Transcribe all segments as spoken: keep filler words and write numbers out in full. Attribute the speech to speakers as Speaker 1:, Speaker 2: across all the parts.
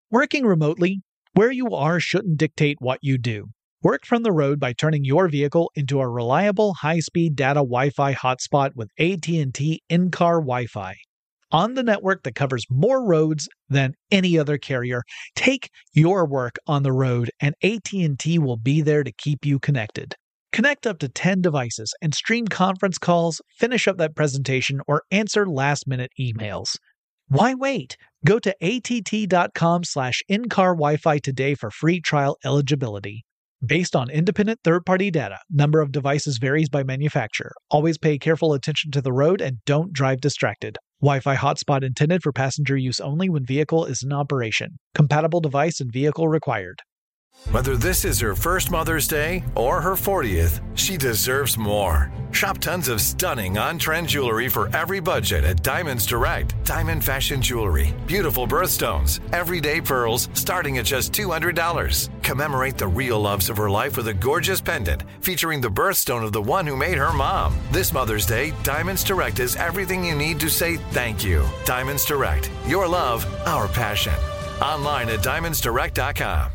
Speaker 1: Working remotely, where you are shouldn't dictate what you do. Work from the road by turning your vehicle into a reliable high-speed data Wi-Fi hotspot with A T and T in-car Wi-Fi. On the network that covers more roads than any other carrier, take your work on the road and A T and T will be there to keep you connected. Connect up to ten devices and stream conference calls, finish up that presentation, or answer last-minute emails. Why wait? Go to att.com slash in-car Wi-Fi today for free trial eligibility. Based on independent third-party data, number of devices varies by manufacturer. Always pay careful attention to the road and don't drive distracted. Wi-Fi hotspot intended for passenger use only when vehicle is in operation. Compatible device and vehicle required.
Speaker 2: Whether this is her first Mother's Day or her fortieth, she deserves more. Shop tons of stunning on-trend jewelry for every budget at Diamonds Direct. Diamond fashion jewelry, beautiful birthstones, everyday pearls starting at just two hundred dollars. Commemorate the real loves of her life with a gorgeous pendant featuring the birthstone of the one who made her mom. This Mother's Day, Diamonds Direct is everything you need to say thank you. Diamonds Direct, your love, our passion. Online at diamonds direct dot com.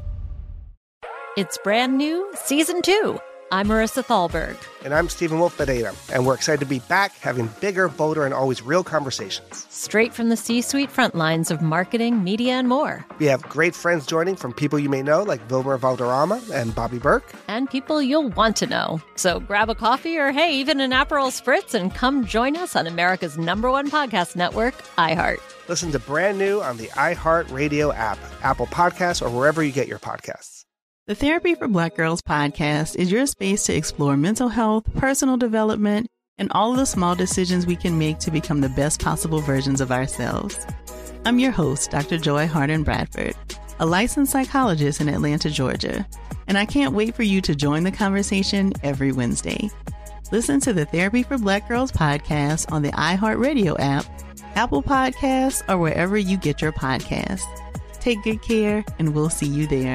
Speaker 3: It's brand new, season two. I'm Marissa Thalberg.
Speaker 4: And I'm Stephen Wolf Bedeta, and we're excited to be back having bigger, bolder, and always real conversations.
Speaker 3: Straight from the C-suite front lines of marketing, media, and more.
Speaker 4: We have great friends joining from people you may know, like Wilmer Valderrama and Bobby Burke.
Speaker 3: And people you'll want to know. So grab a coffee or, hey, even an Aperol Spritz and come join us on America's number one podcast network, iHeart.
Speaker 4: Listen to Brand New on the iHeartRadio app, Apple Podcasts, or wherever you get your podcasts.
Speaker 5: The Therapy for Black Girls podcast is your space to explore mental health, personal development, and all of the small decisions we can make to become the best possible versions of ourselves. I'm your host, Doctor Joy Harden Bradford, a licensed psychologist in Atlanta, Georgia, and I can't wait for you to join the conversation every Wednesday. Listen to the Therapy for Black Girls podcast on the iHeartRadio app, Apple Podcasts, or wherever you get your podcasts. Take good care, and we'll see you there.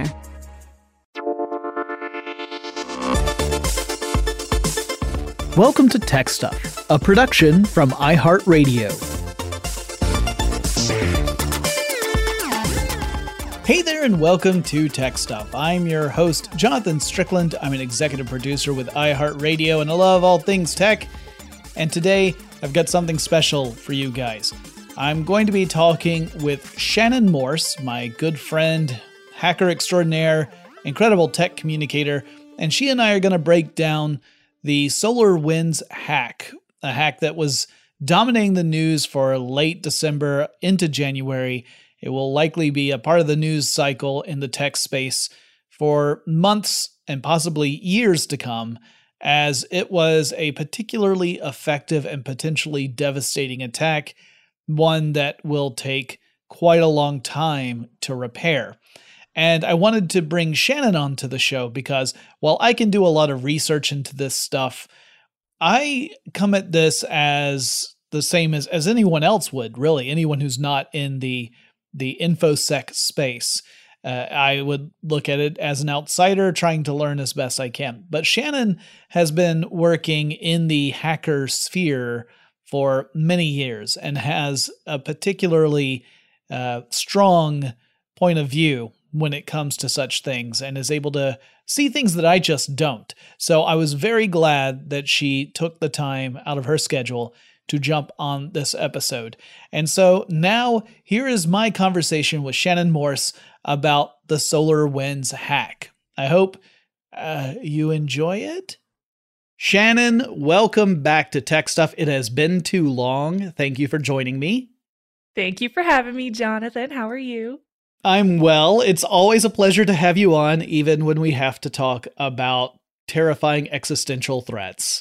Speaker 1: Welcome to Tech Stuff, a production from iHeartRadio. Hey there and welcome to Tech Stuff. I'm your host, Jonathan Strickland. I'm an executive producer with iHeartRadio and I love all things tech. And today I've got something special for you guys. I'm going to be talking with Shannon Morse, my good friend, hacker extraordinaire, incredible tech communicator, and she and I are going to break down the SolarWinds hack, a hack that was dominating the news for late December into January. It will likely be a part of the news cycle in the tech space for months and possibly years to come, as it was a particularly effective and potentially devastating attack, one that will take quite a long time to repair. And I wanted to bring Shannon onto the show because while I can do a lot of research into this stuff, I come at this as the same as, as anyone else would, really, anyone who's not in the, the InfoSec space. Uh, I would look at it as an outsider trying to learn as best I can. But Shannon has been working in the hacker sphere for many years and has a particularly uh, strong point of view when it comes to such things and is able to see things that I just don't. So I was very glad that she took the time out of her schedule to jump on this episode. And so now here is my conversation with Shannon Morse about the SolarWinds hack. I hope uh, you enjoy it. Shannon, welcome back to Tech Stuff. It has been too long. Thank you for joining me.
Speaker 6: Thank you for having me, Jonathan. How are you?
Speaker 1: I'm well. It's always a pleasure to have you on, even when we have to talk about terrifying existential threats.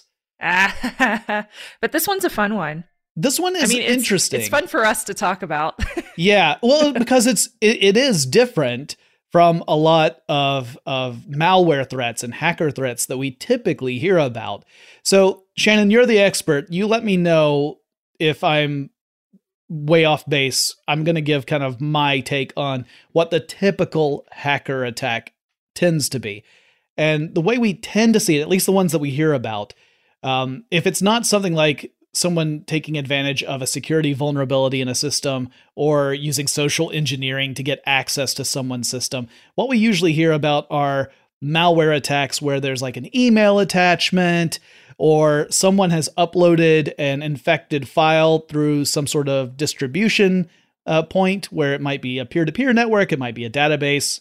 Speaker 6: Ah, but this one's a fun one.
Speaker 1: This one is I mean,
Speaker 6: it's,
Speaker 1: interesting.
Speaker 6: It's fun for us to talk about.
Speaker 1: Yeah, well, because it's it, it is different from a lot of of malware threats and hacker threats that we typically hear about. So, Shannon, you're the expert. You let me know if I'm way off base. I'm going to give kind of my take on what the typical hacker attack tends to be. And the way we tend to see it, at least the ones that we hear about, um, if it's not something like someone taking advantage of a security vulnerability in a system or using social engineering to get access to someone's system. What we usually hear about are malware attacks where there's like an email attachment, or someone has uploaded an infected file through some sort of distribution uh, point where it might be a peer-to-peer network, it might be a database,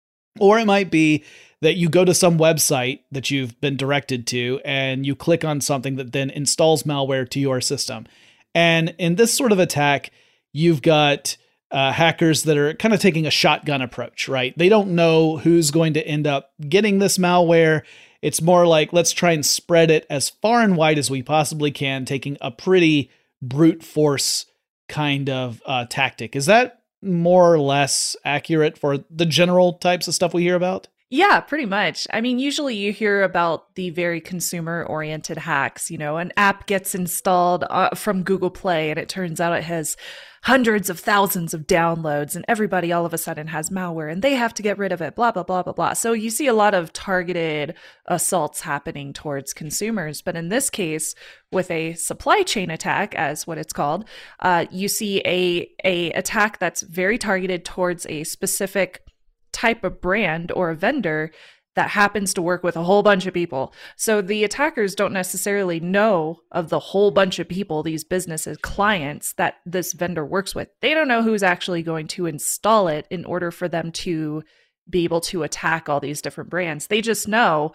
Speaker 1: or it might be that you go to some website that you've been directed to and you click on something that then installs malware to your system. And in this sort of attack, you've got uh, hackers that are kind of taking a shotgun approach, right? They don't know who's going to end up getting this malware. It's more like, let's try and spread it as far and wide as we possibly can, taking a pretty brute force kind of uh, tactic. Is that more or less accurate for the general types of stuff we hear about?
Speaker 6: Yeah, pretty much. I mean, usually you hear about the very consumer-oriented hacks. You know, an app gets installed uh, from Google Play, and it turns out it has hundreds of thousands of downloads, and everybody all of a sudden has malware, and they have to get rid of it, blah, blah, blah, blah, blah. So you see a lot of targeted assaults happening towards consumers. But in this case, with a supply chain attack, as what it's called, uh, you see a, a attack that's very targeted towards a specific type of brand or a vendor that happens to work with a whole bunch of people. So the attackers don't necessarily know of the whole bunch of people, these businesses, clients that this vendor works with. They don't know who's actually going to install it in order for them to be able to attack all these different brands. They just know,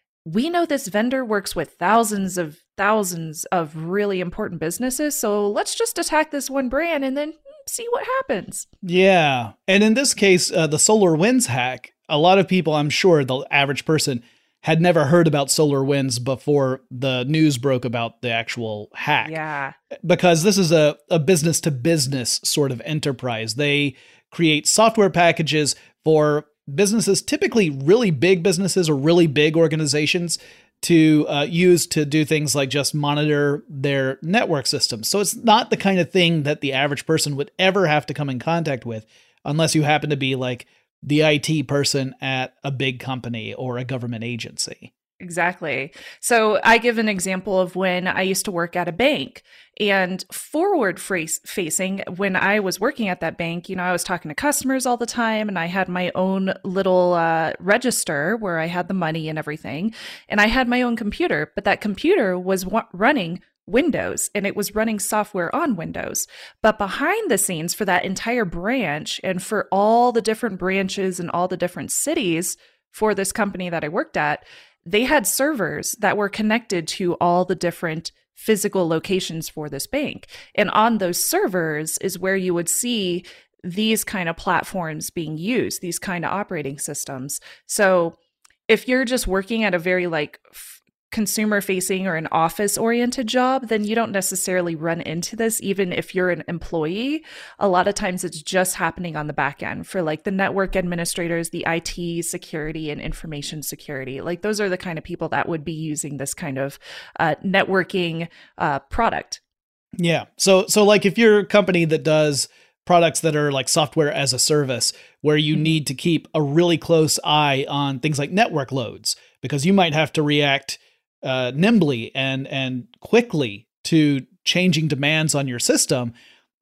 Speaker 6: we know this vendor works with thousands of thousands of really important businesses. So let's just attack this one brand and then see what happens.
Speaker 1: Yeah. And in this case, uh, the SolarWinds hack, a lot of people, I'm sure the average person, had never heard about SolarWinds before the news broke about the actual hack.
Speaker 6: Yeah.
Speaker 1: Because this is a, a business to business sort of enterprise. They create software packages for businesses, typically really big businesses or really big organizations, to uh, use to do things like just monitor their network systems. So it's not the kind of thing that the average person would ever have to come in contact with unless you happen to be like the I T person at a big company or a government agency.
Speaker 6: Exactly. So I give an example of when I used to work at a bank, and forward facing, when I was working at that bank, you know, I was talking to customers all the time, and I had my own little uh, register where I had the money and everything. And I had my own computer, but that computer was w- running Windows, and it was running software on Windows. But behind the scenes for that entire branch and for all the different branches and all the different cities for this company that I worked at, they had servers that were connected to all the different physical locations for this bank. And on those servers is where you would see these kind of platforms being used, these kind of operating systems. So if you're just working at a very like f- consumer facing or an office oriented job, then you don't necessarily run into this. Even if you're an employee, a lot of times it's just happening on the back end for like the network administrators, the I T security and information security. Like those are the kind of people that would be using this kind of uh, networking uh, product.
Speaker 1: Yeah. So, so like if you're a company that does products that are like software as a service, where you mm-hmm. need to keep a really close eye on things like network loads, because you might have to react Uh, nimbly and and quickly to changing demands on your system,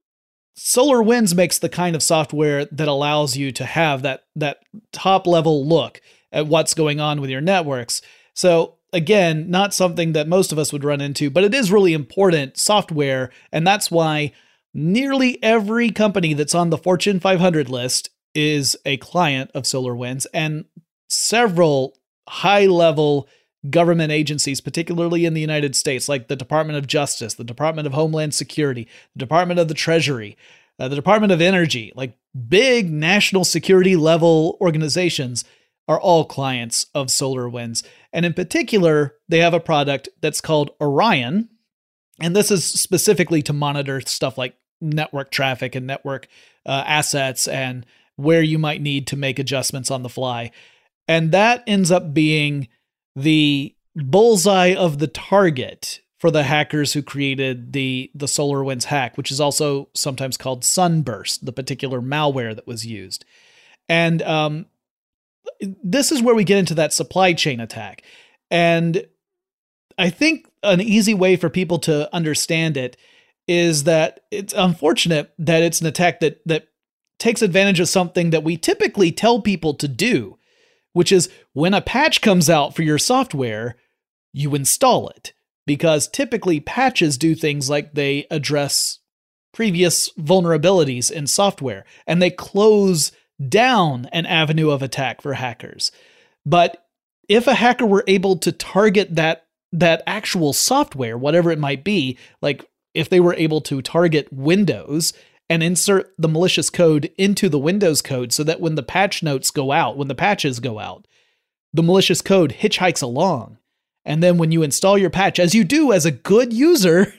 Speaker 1: SolarWinds makes the kind of software that allows you to have that that top level look at what's going on with your networks. So again, not something that most of us would run into, but it is really important software, and that's why nearly every company that's on the Fortune five hundred list is a client of SolarWinds, and several high-level government agencies, particularly in the United States, like the Department of Justice, the Department of Homeland Security, the Department of the Treasury, uh, the Department of Energy, like big national security level organizations are all clients of SolarWinds. And in particular, they have a product that's called Orion. And this is specifically to monitor stuff like network traffic and network uh, assets and where you might need to make adjustments on the fly. And that ends up being the bullseye of the target for the hackers who created the, the SolarWinds hack, which is also sometimes called Sunburst, the particular malware that was used. And um, this is where we get into that supply chain attack. And I think an easy way for people to understand it is that it's unfortunate that it's an attack that that takes advantage of something that we typically tell people to do, which is when a patch comes out for your software, you install it. Because typically patches do things like they address previous vulnerabilities in software, and they close down an avenue of attack for hackers. But if a hacker were able to target that that actual software, whatever it might be, like if they were able to target Windows and insert the malicious code into the Windows code so that when the patch notes go out, when the patches go out, the malicious code hitchhikes along. And then when you install your patch, as you do as a good user,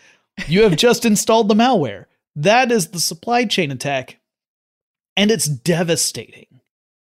Speaker 1: you have just installed the malware. That is the supply chain attack. And it's devastating.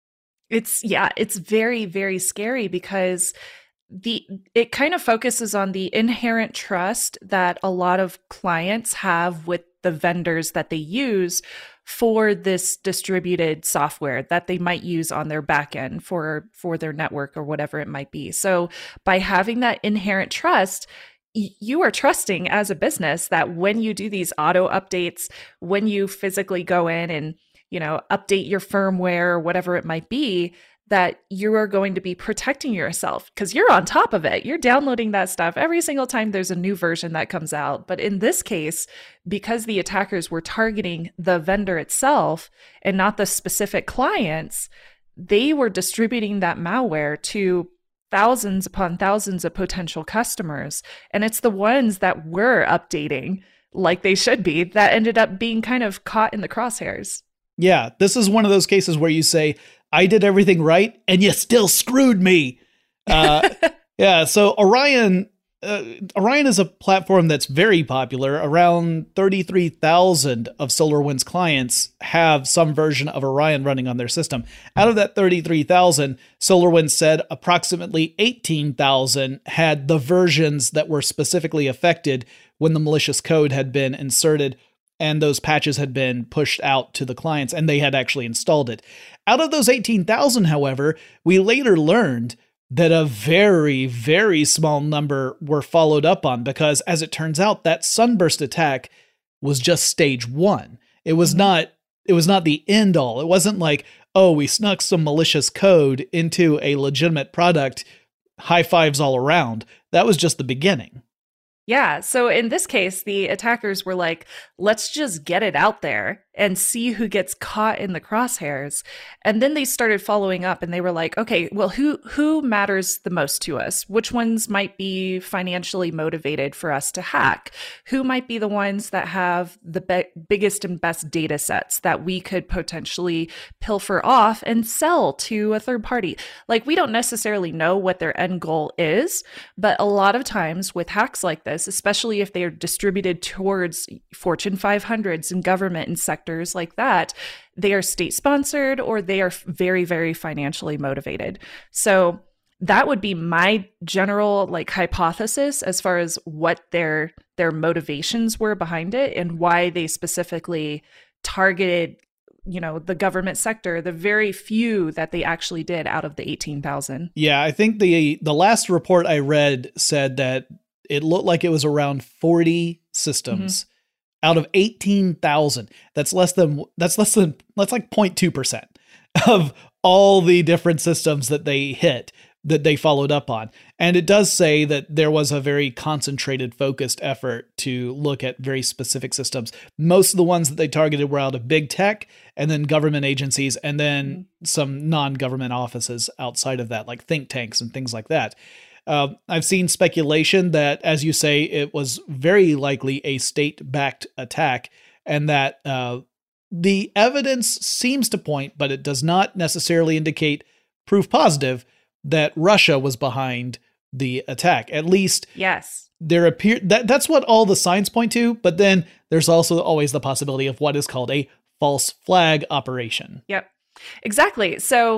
Speaker 6: It's, yeah, it's very, very scary because the it kind of focuses on the inherent trust that a lot of clients have with the vendors that they use for this distributed software that they might use on their backend for for their network or whatever it might be. So by having that inherent trust, y- you are trusting as a business that when you do these auto updates, when you physically go in and, you know, update your firmware or whatever it might be, that you are going to be protecting yourself because you're on top of it. You're downloading that stuff every single time there's a new version that comes out. But in this case, because the attackers were targeting the vendor itself and not the specific clients, they were distributing that malware to thousands upon thousands of potential customers. And it's the ones that were updating like they should be that ended up being kind of caught in the crosshairs.
Speaker 1: Yeah, this is one of those cases where you say, I did everything right, and you still screwed me. Uh, yeah, so Orion uh, Orion is a platform that's very popular. Around thirty-three thousand of SolarWinds clients have some version of Orion running on their system. Out of that thirty-three thousand, SolarWinds said approximately eighteen thousand had the versions that were specifically affected when the malicious code had been inserted and those patches had been pushed out to the clients and they had actually installed it. Out of those eighteen thousand, however, we later learned that a very, very small number were followed up on because, as it turns out, that Sunburst attack was just stage one. It was mm-hmm. not, it was not the end all. It wasn't like, oh, we snuck some malicious code into a legitimate product, high fives all around. That was just the beginning.
Speaker 6: Yeah. So in this case, the attackers were like, let's just get it out there and see who gets caught in the crosshairs. And then they started following up and they were like, okay, well, who who matters the most to us? Which ones might be financially motivated for us to hack? Who might be the ones that have the be- biggest and best data sets that we could potentially pilfer off and sell to a third party? Like, we don't necessarily know what their end goal is, but a lot of times with hacks like this, especially if they are distributed towards Fortune five hundreds and government and sectors like that, they are state sponsored or they are very, very financially motivated. So that would be my general like hypothesis as far as what their their motivations were behind it and why they specifically targeted, you know, the government sector, the very few that they actually did out of the eighteen thousand.
Speaker 1: Yeah, I think the the last report I read said that it looked like it was around forty systems mm-hmm. out of eighteen thousand. That's less than, that's less than, that's like zero point two percent of all the different systems that they hit, that they followed up on. And it does say that there was a very concentrated, focused effort to look at very specific systems. Most of the ones that they targeted were out of big tech and then government agencies and then mm-hmm. some non-government offices outside of that, like think tanks and things like that. Uh, I've seen speculation that, as you say, it was very likely a state-backed attack and that uh, the evidence seems to point, but it does not necessarily indicate proof positive that Russia was behind the attack. At least
Speaker 6: yes,
Speaker 1: there appear that that's what all the signs point to. But then there's also always the possibility of what is called a false flag operation.
Speaker 6: Yep, exactly. So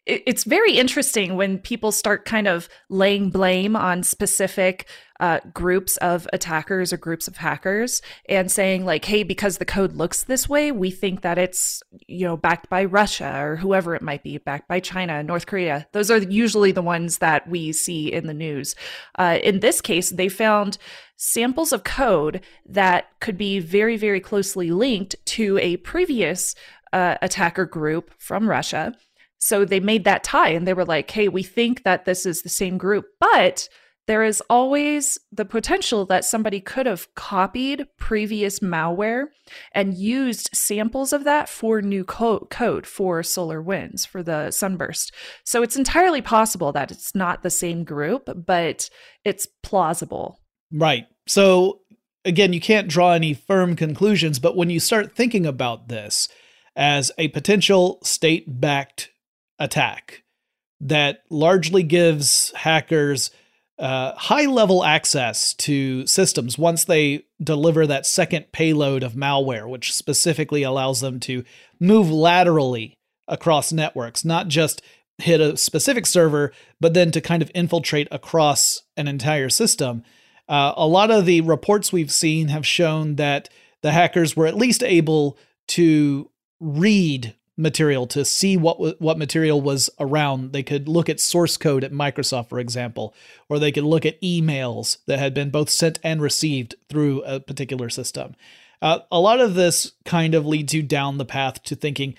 Speaker 6: it's very interesting when people start kind of laying blame on specific uh, groups of attackers or groups of hackers and saying like, hey, because the code looks this way, we think that it's, you know, backed by Russia or whoever it might be, backed by China, North Korea. Those are usually the ones that we see in the news. Uh, in this case, they found samples of code that could be very, very closely linked to a previous uh, attacker group from Russia. So they made that tie and they were like, hey, we think that this is the same group, but there is always the potential that somebody could have copied previous malware and used samples of that for new co- code for SolarWinds, for the Sunburst. So it's entirely possible that it's not the same group, but it's plausible.
Speaker 1: Right. So again, you can't draw any firm conclusions, but when you start thinking about this as a potential state-backed attack that largely gives hackers uh, high-level access to systems once they deliver that second payload of malware, which specifically allows them to move laterally across networks, not just hit a specific server, but then to kind of infiltrate across an entire system. Uh, a lot of the reports we've seen have shown that the hackers were at least able to read material, to see what what material was around. They could look at source code at Microsoft, for example, or they could look at emails that had been both sent and received through a particular system. Uh, a lot of this kind of leads you down the path to thinking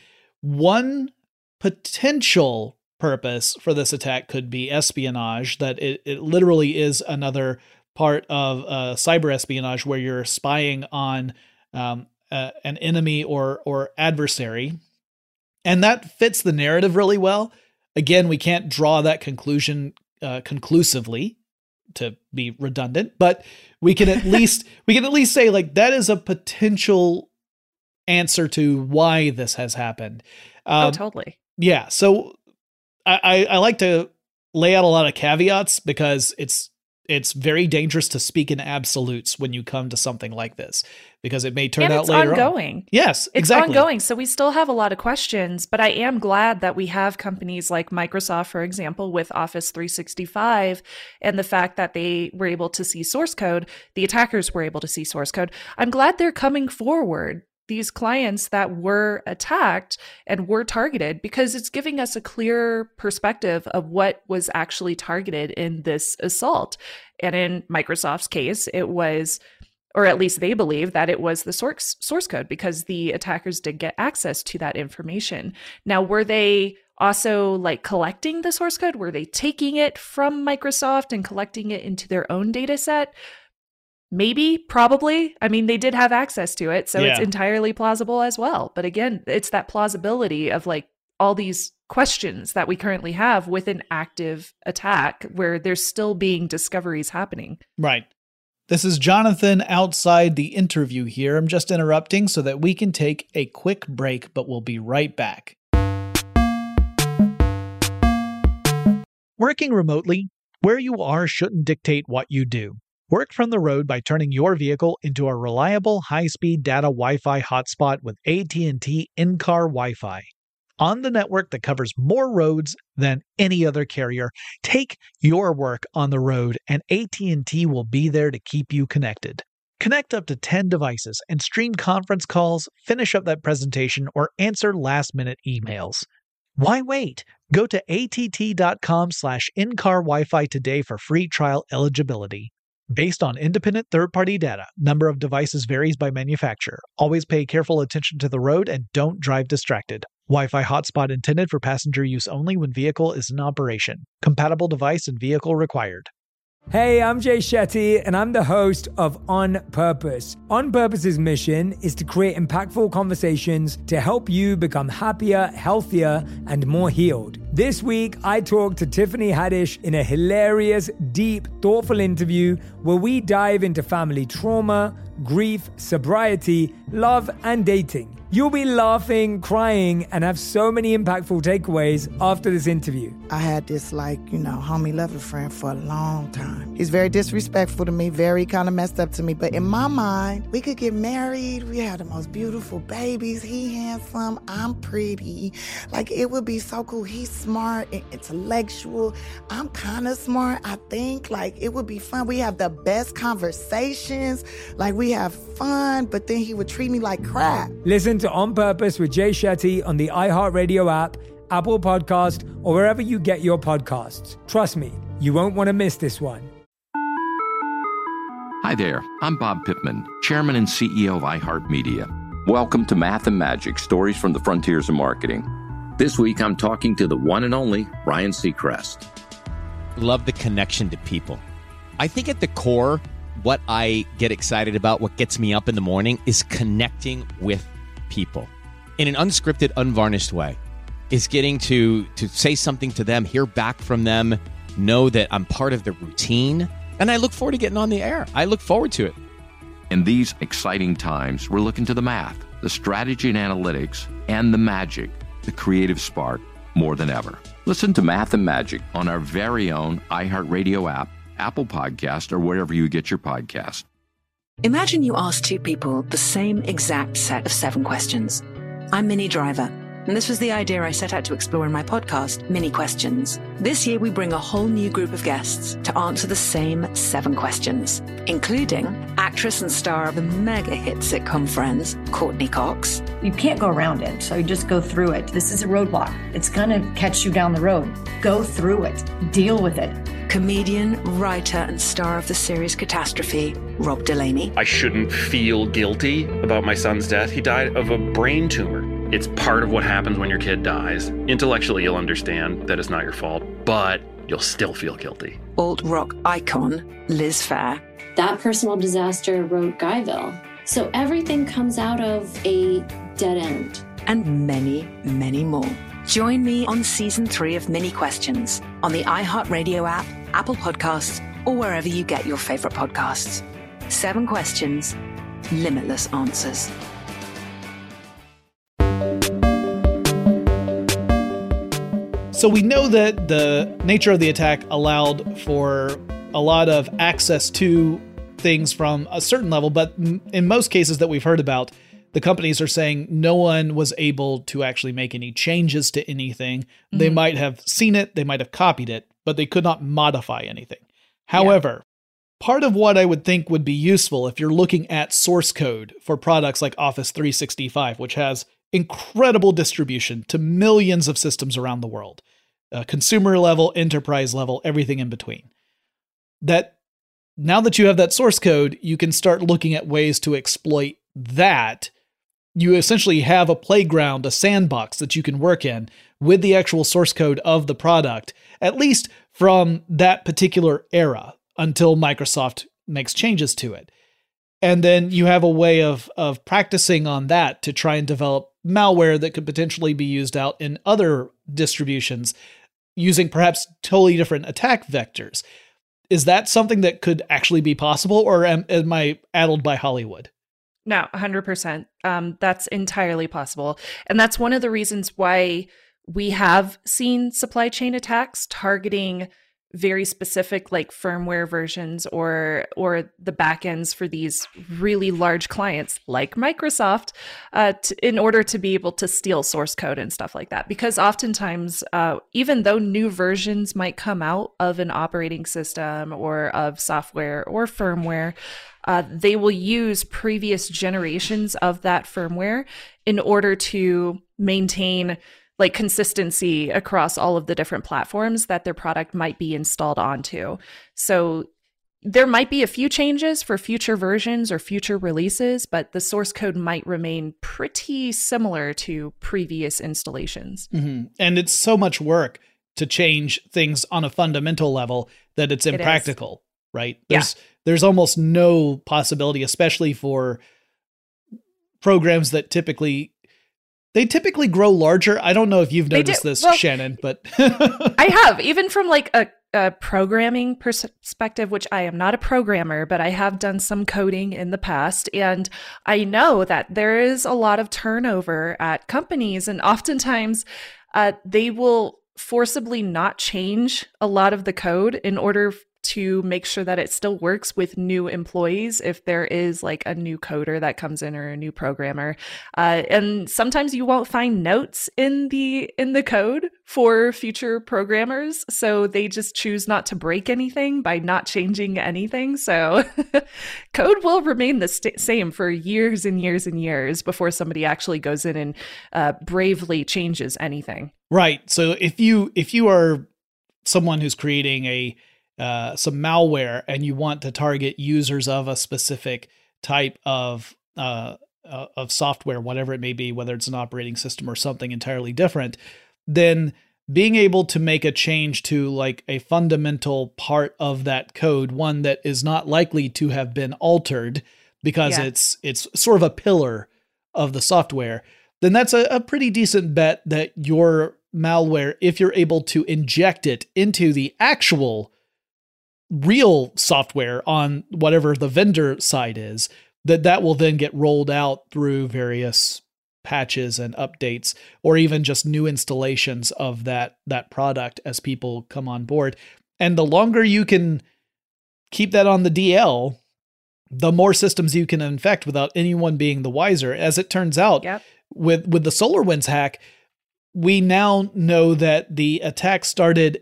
Speaker 1: one potential purpose for this attack could be espionage, that it, it literally is another part of uh, cyber espionage where you're spying on um, uh, an enemy or or adversary. And that fits the narrative really well. Again, we can't draw that conclusion uh, conclusively, to be redundant, but we can at least we can at least say like that is a potential answer to why this has happened. Um,
Speaker 6: oh, totally.
Speaker 1: Yeah. So I, I, I like to lay out a lot of caveats because it's it's very dangerous to speak in absolutes when you come to something like this, because it may turn
Speaker 6: and
Speaker 1: out
Speaker 6: it's
Speaker 1: later
Speaker 6: ongoing.
Speaker 1: on. Yes,
Speaker 6: it's
Speaker 1: exactly.
Speaker 6: ongoing. So we still have a lot of questions, but I am glad that we have companies like Microsoft, for example, with Office three sixty-five, and the fact that they were able to see source code, the attackers were able to see source code. I'm glad they're coming forward, these clients that were attacked and were targeted, because it's giving us a clear perspective of what was actually targeted in this assault. And in Microsoft's case, it was, or at least they believe that it was the source source code, because the attackers did get access to that information. Now, were they also like collecting the source code? Were they taking it from Microsoft and collecting it into their own data set? Maybe, probably. I mean, they did have access to it, so yeah. It's entirely plausible as well. But again, it's that plausibility of like all these questions that we currently have with an active attack where there's still being discoveries happening.
Speaker 1: Right. This is Jonathan outside the interview here. I'm just interrupting so that we can take a quick break, but we'll be right back. Working remotely, where you are shouldn't dictate what you do. Work from the road by turning your vehicle into a reliable high-speed data Wi-Fi hotspot with A T and T in-car Wi-Fi. On the network that covers more roads than any other carrier, take your work on the road and A T and T will be there to keep you connected. Connect up to ten devices and stream conference calls, finish up that presentation, or answer last-minute emails. Why wait? Go to att.com slash in-car Wi-Fi today for free trial eligibility. Based on independent third-party data, number of devices varies by manufacturer. Always pay careful attention to the road and don't drive distracted. Wi-Fi hotspot intended for passenger use only when vehicle is in operation. Compatible device and vehicle required.
Speaker 7: Hey, I'm Jay Shetty, and I'm the host of On Purpose. On Purpose's mission is to create impactful conversations to help you become happier, healthier, and more healed. This week, I talked to Tiffany Haddish in a hilarious, deep, thoughtful interview where we dive into family trauma, grief, sobriety, love, and dating. You'll be laughing, crying, and have so many impactful takeaways after this interview.
Speaker 8: I had this, like, you know, homie lover friend for a long time. He's very disrespectful to me, very kind of messed up to me. But in my mind, we could get married. We had the most beautiful babies. He handsome. I'm pretty. Like, it would be so cool. He's smart and intellectual. I'm kind of smart, I think. Like, it would be fun. We have the best conversations. Like, we have fun, but then he would treat me like crap.
Speaker 7: Listen to On Purpose with Jay Shetty on the iHeartRadio app, Apple Podcast, or wherever you get your podcasts. Trust me, you won't want to miss this one.
Speaker 9: Hi there, I'm Bob Pittman, Chairman and C E O of iHeartMedia. Welcome to Math and Magic, Stories from the Frontiers of Marketing. This week, I'm talking to the one and only Ryan Seacrest.
Speaker 10: Love the connection to people. I think at the core, what I get excited about, what gets me up in the morning, is connecting with people in an unscripted, unvarnished way. Is getting to to say something to them, hear back from them, know that I'm part of the routine, and I look forward to getting on the air. I look forward to it.
Speaker 9: In these exciting times, we're looking to the math, the strategy and analytics, and the magic, the creative spark, more than ever. Listen to Math and Magic on our very own iHeartRadio app, Apple Podcast, or wherever you get your podcast.
Speaker 11: Imagine you ask two people the same exact set of seven questions. I'm Minnie Driver, and this was the idea I set out to explore in my podcast, Mini Questions. This year, we bring a whole new group of guests to answer the same seven questions, including actress and star of the mega hit sitcom Friends, Courtney Cox.
Speaker 12: You can't go around it, so you just go through it. This is a roadblock. It's going to catch you down the road. Go through it. Deal with it.
Speaker 11: Comedian, writer, and star of the series Catastrophe, Rob Delaney.
Speaker 13: I shouldn't feel guilty about my son's death. He died of a brain tumor. It's part of what happens when your kid dies. Intellectually, you'll understand that it's not your fault, but you'll still feel guilty.
Speaker 11: Alt-rock icon, Liz Phair.
Speaker 14: That personal disaster wrote Guyville. So everything comes out of a dead end.
Speaker 11: And many, many more. Join me on season three of Mini Questions on the iHeartRadio app, Apple Podcasts, or wherever you get your favorite podcasts. Seven questions, limitless answers.
Speaker 1: So we know that the nature of the attack allowed for a lot of access to things from a certain level, but in most cases that we've heard about, the companies are saying no one was able to actually make any changes to anything. Mm-hmm. They might have seen it, they might have copied it, but they could not modify anything. However, yeah. part of what I would think would be useful if you're looking at source code for products like Office three sixty-five, which has incredible distribution to millions of systems around the world, uh, consumer level, enterprise level, everything in between, that now that you have that source code, you can start looking at ways to exploit that. You essentially have a playground, a sandbox that you can work in with the actual source code of the product, at least from that particular era until Microsoft makes changes to it. And then you have a way of, of practicing on that to try and develop malware that could potentially be used out in other distributions using perhaps totally different attack vectors. Is that something that could actually be possible, or am, am I addled by Hollywood?
Speaker 6: No, one hundred percent. Um, that's entirely possible. And that's one of the reasons why we have seen supply chain attacks targeting very specific like firmware versions or or the backends for these really large clients like Microsoft uh, t- in order to be able to steal source code and stuff like that. Because oftentimes, uh, even though new versions might come out of an operating system or of software or firmware, Uh, they will use previous generations of that firmware in order to maintain like consistency across all of the different platforms that their product might be installed onto. So there might be a few changes for future versions or future releases, but the source code might remain pretty similar to previous installations.
Speaker 1: Mm-hmm. And it's so much work to change things on a fundamental level that it's impractical. It right? There's, yeah. there's almost no possibility, especially for programs that typically, they typically grow larger. I don't know if you've noticed this, well, Shannon, but
Speaker 6: I have, even from like a, a programming perspective, which I am not a programmer, but I have done some coding in the past. And I know that there is a lot of turnover at companies, and oftentimes uh, they will forcibly not change a lot of the code in order to make sure that it still works with new employees if there is like a new coder that comes in or a new programmer. Uh, and sometimes you won't find notes in the in the code for future programmers. So they just choose not to break anything by not changing anything. So code will remain the st- same for years and years and years before somebody actually goes in and uh, bravely changes anything.
Speaker 1: Right. So if you if you are someone who's creating a Uh, some malware and you want to target users of a specific type of uh, uh, of software, whatever it may be, whether it's an operating system or something entirely different, then being able to make a change to like a fundamental part of that code, one that is not likely to have been altered because
Speaker 6: Yeah.
Speaker 1: it's it's sort of a pillar of the software, then that's a, a pretty decent bet that your malware, if you're able to inject it into the actual real software on whatever the vendor side is, that that will then get rolled out through various patches and updates, or even just new installations of that, that product as people come on board. And the longer you can keep that on the D L, the more systems you can infect without anyone being the wiser. As it turns out,
Speaker 6: Yep.
Speaker 1: with, with the SolarWinds hack, we now know that the attack started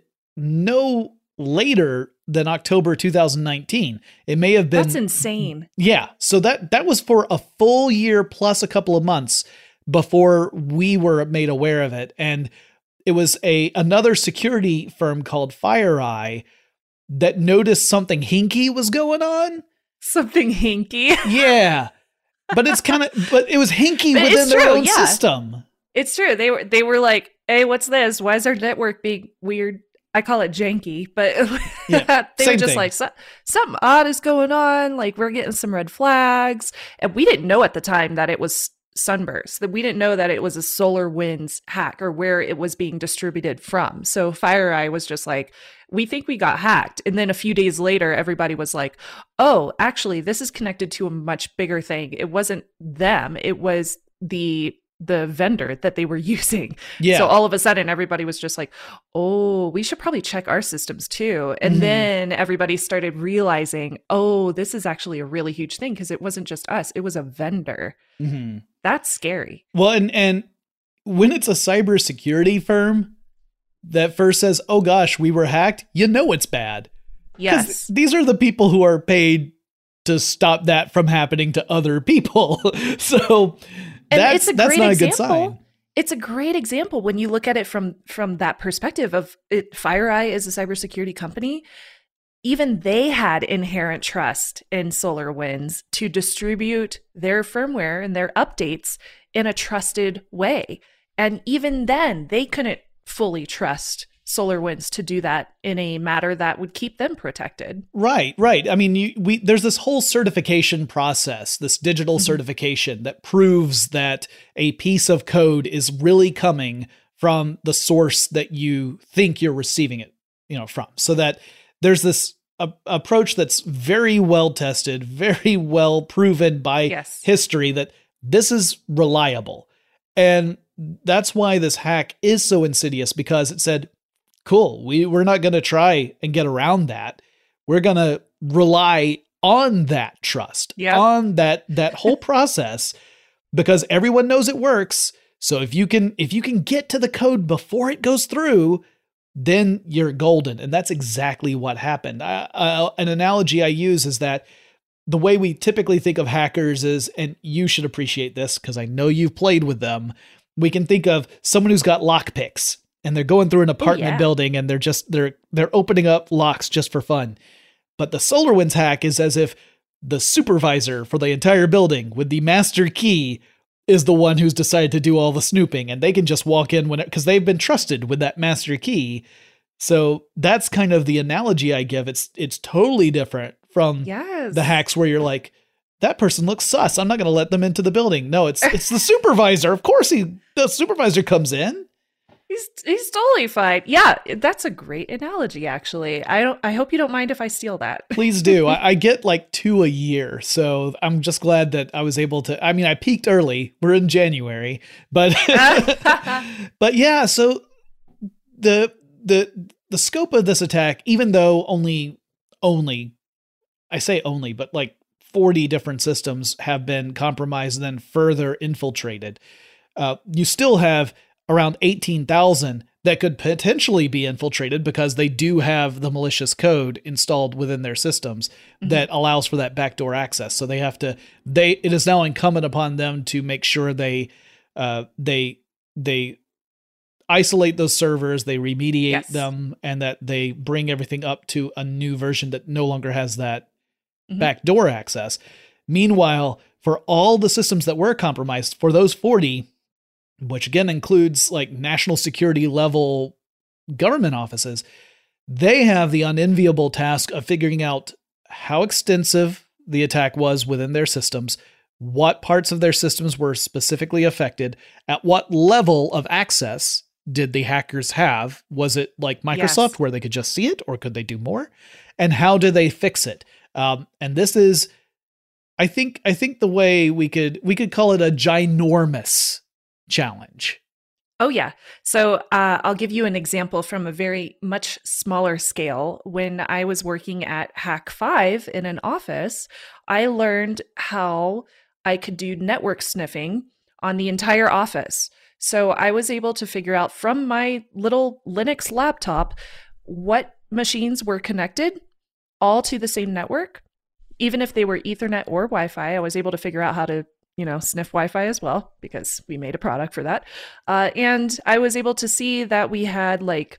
Speaker 1: no later than October two thousand nineteen. It may have been...
Speaker 6: That's insane.
Speaker 1: Yeah. So that, that was for a full year plus a couple of months before we were made aware of it. And it was a another security firm called FireEye that noticed something hinky was going on.
Speaker 6: Something hinky.
Speaker 1: Yeah. But it's kind of, but it was hinky
Speaker 6: But
Speaker 1: within
Speaker 6: it's
Speaker 1: their
Speaker 6: true,
Speaker 1: own
Speaker 6: yeah.
Speaker 1: system.
Speaker 6: It's true. They were they were like, hey, what's this? Why is our network being weird? I call it janky, but
Speaker 1: Yeah,
Speaker 6: they
Speaker 1: same
Speaker 6: were just
Speaker 1: thing.
Speaker 6: like, "So- something odd is going on. Like, we're getting some red flags. And we didn't know at the time that it was Sunburst, that we didn't know that it was a SolarWinds hack or where it was being distributed from. So FireEye was just like, we think we got hacked. And then a few days later, everybody was like, oh, actually, this is connected to a much bigger thing. It wasn't them. It was the the vendor that they were using.
Speaker 1: Yeah.
Speaker 6: So all of a sudden, everybody was just like, oh, we should probably check our systems too. And
Speaker 1: Mhm.
Speaker 6: then everybody started realizing, oh, this is actually a really huge thing because it wasn't just us. It was a vendor.
Speaker 1: Mm-hmm.
Speaker 6: That's scary.
Speaker 1: Well, and, and when it's a cybersecurity firm that first says, oh gosh, we were hacked, you know it's bad. 'Cause
Speaker 6: Yes.
Speaker 1: these are the people who are paid to stop that from happening to other people. So
Speaker 6: And
Speaker 1: that's,
Speaker 6: it's a
Speaker 1: that's
Speaker 6: great
Speaker 1: not
Speaker 6: example.
Speaker 1: a good sign.
Speaker 6: It's a great example when you look at it from from that perspective of it. FireEye is a cybersecurity company. Even they had inherent trust in SolarWinds to distribute their firmware and their updates in a trusted way. And even then, they couldn't fully trust SolarWinds to do that in a matter that would keep them protected.
Speaker 1: Right, right. I mean, you, we there's this whole certification process, this digital
Speaker 6: Mm-hmm.
Speaker 1: certification that proves that a piece of code is really coming from the source that you think you're receiving it, you know, from. So that there's this a, approach that's very well tested, very well proven by
Speaker 6: Yes.
Speaker 1: history that this is reliable. And that's why this hack is so insidious, because it said, cool, we, we're not going to try and get around that. We're going to rely on that trust,
Speaker 6: Yeah.
Speaker 1: on that, that whole process, because everyone knows it works. So if you can, if you can get to the code before it goes through, then you're golden. And that's exactly what happened. I, I, an analogy I use is that the way we typically think of hackers is, and you should appreciate this because I know you've played with them, we can think of someone who's got lockpicks and they're going through an apartment
Speaker 6: yeah.
Speaker 1: building and they're just, they're, they're opening up locks just for fun. But the SolarWinds hack is as if the supervisor for the entire building with the master key is the one who's decided to do all the snooping, and they can just walk in when it, because they've been trusted with that master key. So that's kind of the analogy I give. It's, it's totally different from
Speaker 6: Yes.
Speaker 1: the hacks where you're like, that person looks sus, I'm not going to let them into the building. No, it's, it's the supervisor. Of course he, the supervisor comes in.
Speaker 6: He's he's totally fine. Yeah, that's a great analogy, actually. I don't. I hope you don't mind if I steal that.
Speaker 1: Please do. I, I get like two a year, so I'm just glad that I was able to. I mean, I peaked early. We're in January, but but yeah. So the the the scope of this attack, even though only only I say only, but like forty different systems have been compromised and then further infiltrated, uh, you still have around eighteen thousand that could potentially be infiltrated because they do have the malicious code installed within their systems mm-hmm. that allows for that backdoor access. So they have to, they, it is now incumbent upon them to make sure they, uh, they, they isolate those servers, they remediate yes. them, and that they bring everything up to a new version that no longer has that mm-hmm. backdoor access. Meanwhile, for all the systems that were compromised, for those forty, which again includes like national security level government offices, they have the unenviable task of figuring out how extensive the attack was within their systems, what parts of their systems were specifically affected, at what level of access did the hackers have? Was it like Microsoft yes. where they could just see it, or could they do more? And how do they fix it? Um, and this is, I think, I think the way we could, we could call it a ginormous challenge.
Speaker 6: Oh, yeah. So uh, I'll give you an example from a very much smaller scale. When I was working at Hack five in an office, I learned how I could do network sniffing on the entire office. So I was able to figure out from my little Linux laptop what machines were connected all to the same network. Even if they were Ethernet or Wi-Fi, I was able to figure out how to you know, sniff Wi-Fi as well, because we made a product for that. Uh, and I was able to see that we had like,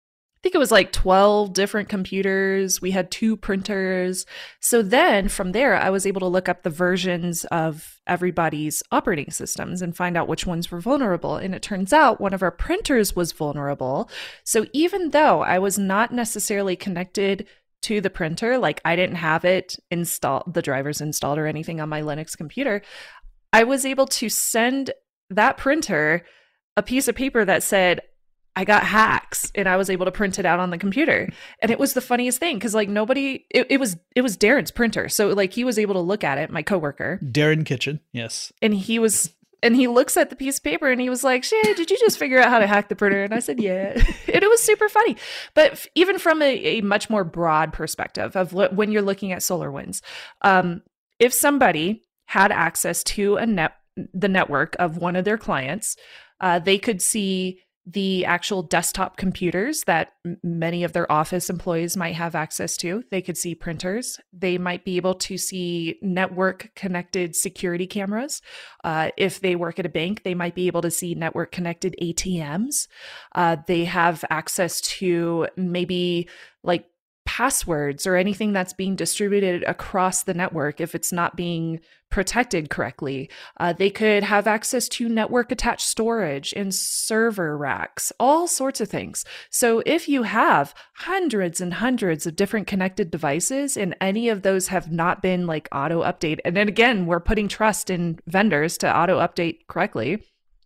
Speaker 6: I think it was like twelve different computers. We had two printers. So then from there, I was able to look up the versions of everybody's operating systems and find out which ones were vulnerable. And it turns out one of our printers was vulnerable. So even though I was not necessarily connected to the printer, like I didn't have it installed, the drivers installed or anything on my Linux computer, I was able to send that printer a piece of paper that said, I got hacks, and I was able to print it out on the computer. And it was the funniest thing because like nobody, it, it was, it was Darren's printer. So like he was able to look at it, my coworker.
Speaker 1: Darren Kitchen. Yes.
Speaker 6: And he was, and he looks at the piece of paper and he was like, Shay, did you just figure out how to hack the printer? And I said, yeah. And it was super funny. But even from a, a much more broad perspective of what, when you're looking at SolarWinds, um, if somebody had access to a net, the network of one of their clients, uh, they could see the actual desktop computers that m- many of their office employees might have access to. They could see printers. They might be able to see network connected security cameras. Uh, if they work at a bank, they might be able to see network connected A T Ms. Uh, they have access to maybe like passwords or anything that's being distributed across the network if it's not being protected correctly. Uh, they could have access to network attached storage and server racks, all sorts of things. So if you have hundreds and hundreds of different connected devices and any of those have not been like auto update, and then again, we're putting trust in vendors to auto update correctly.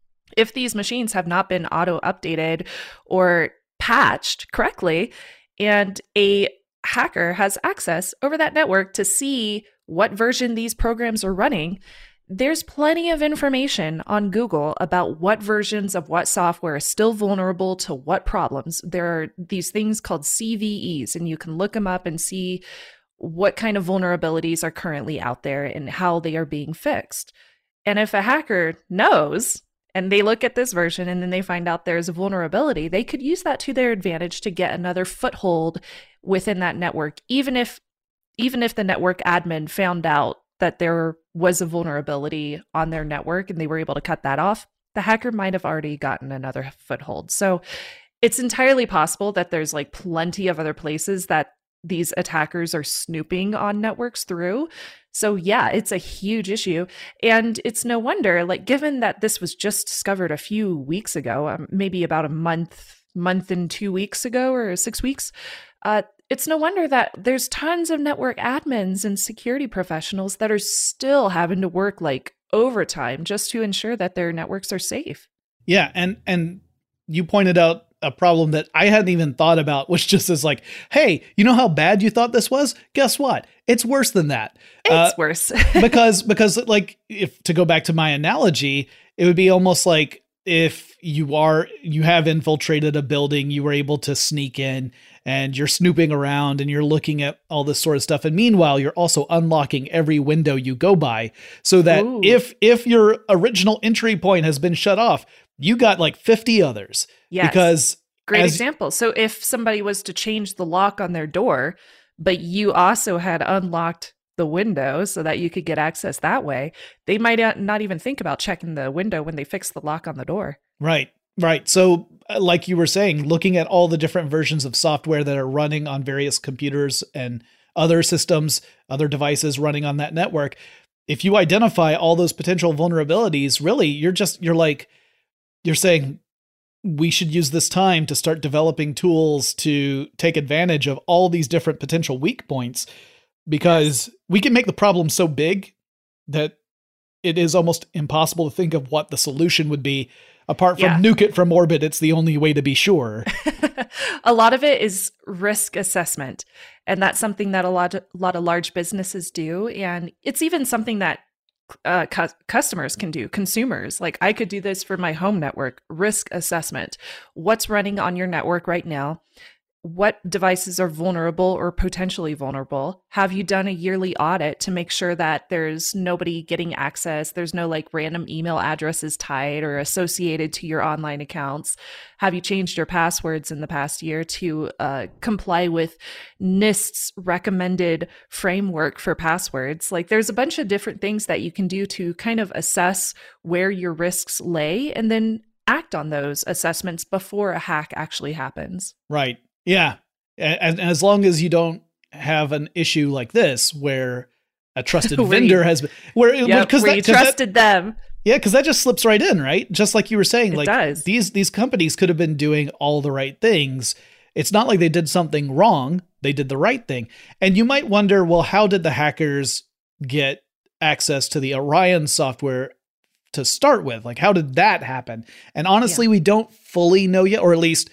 Speaker 6: If these machines have not been auto updated or patched correctly, and a hacker has access over that network to see what version these programs are running, there's plenty of information on Google about what versions of what software are still vulnerable to what problems. There are these things called C V Es, and you can look them up and see what kind of vulnerabilities are currently out there and how they are being fixed. And if a hacker knows, and they look at this version and then they find out there's a vulnerability, they could use that to their advantage to get another foothold within that network. Even if, even if the network admin found out that there was a vulnerability on their network and they were able to cut that off, the hacker might have already gotten another foothold. So it's entirely possible that there's like plenty of other places that these attackers are snooping on networks through. So yeah, it's a huge issue. And it's no wonder, like given that this was just discovered a few weeks ago, um, maybe about a month, month and two weeks ago or six weeks, uh, it's no wonder that there's tons of network admins and security professionals that are still having to work like overtime just to ensure that their networks are safe.
Speaker 1: Yeah. And, and you pointed out a problem that I hadn't even thought about, which just is like, hey, you know how bad you thought this was? Guess what? It's worse than that.
Speaker 6: It's
Speaker 1: uh,
Speaker 6: worse.
Speaker 1: because, because like, if to go back to my analogy, it would be almost like if you are, you have infiltrated a building, you were able to sneak in and you're snooping around and you're looking at all this sort of stuff. And meanwhile, you're also unlocking every window you go by so that
Speaker 6: Ooh.
Speaker 1: if, if your original entry point has been shut off, you got like fifty others.
Speaker 6: Yes.
Speaker 1: Because
Speaker 6: Great
Speaker 1: as,
Speaker 6: example. So if somebody was to change the lock on their door, but you also had unlocked the window so that you could get access that way, they might not even think about checking the window when they fix the lock on the door.
Speaker 1: Right, right. So like you were saying, looking at all the different versions of software that are running on various computers and other systems, other devices running on that network, if you identify all those potential vulnerabilities, really, you're just, you're like, you're saying, we should use this time to start developing tools to take advantage of all these different potential weak points, because we can make the problem so big that it is almost impossible to think of what the solution would be. Apart from
Speaker 6: Yeah.
Speaker 1: nuke it from orbit, it's the only way to be sure.
Speaker 6: A lot of it is risk assessment. And that's something that a lot of, lot of large businesses do. And it's even something that uh, cu- customers can do, consumers. Like I could do this for my home network, risk assessment. What's running on your network right now? What devices are vulnerable or potentially vulnerable? Have you done a yearly audit to make sure that there's nobody getting access? There's no like random email addresses tied or associated to your online accounts. Have you changed your passwords in the past year to uh, comply with NIST's recommended framework for passwords? Like there's a bunch of different things that you can do to kind of assess where your risks lay and then act on those assessments before a hack actually happens.
Speaker 1: Right. Yeah. And, and as long as you don't have an issue like this, where a trusted
Speaker 6: Where
Speaker 1: vendor
Speaker 6: you-
Speaker 1: has been, where,
Speaker 6: Yep,
Speaker 1: because
Speaker 6: where
Speaker 1: that,
Speaker 6: you
Speaker 1: 'cause that-
Speaker 6: trusted them.
Speaker 1: yeah, because that just slips right in, right? Just like you were saying,
Speaker 6: It
Speaker 1: like
Speaker 6: does.
Speaker 1: these these companies could have been doing all the right things. It's not like they did something wrong; they did the right thing. And you might wonder, well, how did the hackers get access to the Orion software to start with? Like, how did that happen? And honestly,
Speaker 6: Yeah.
Speaker 1: we don't fully know yet, or at least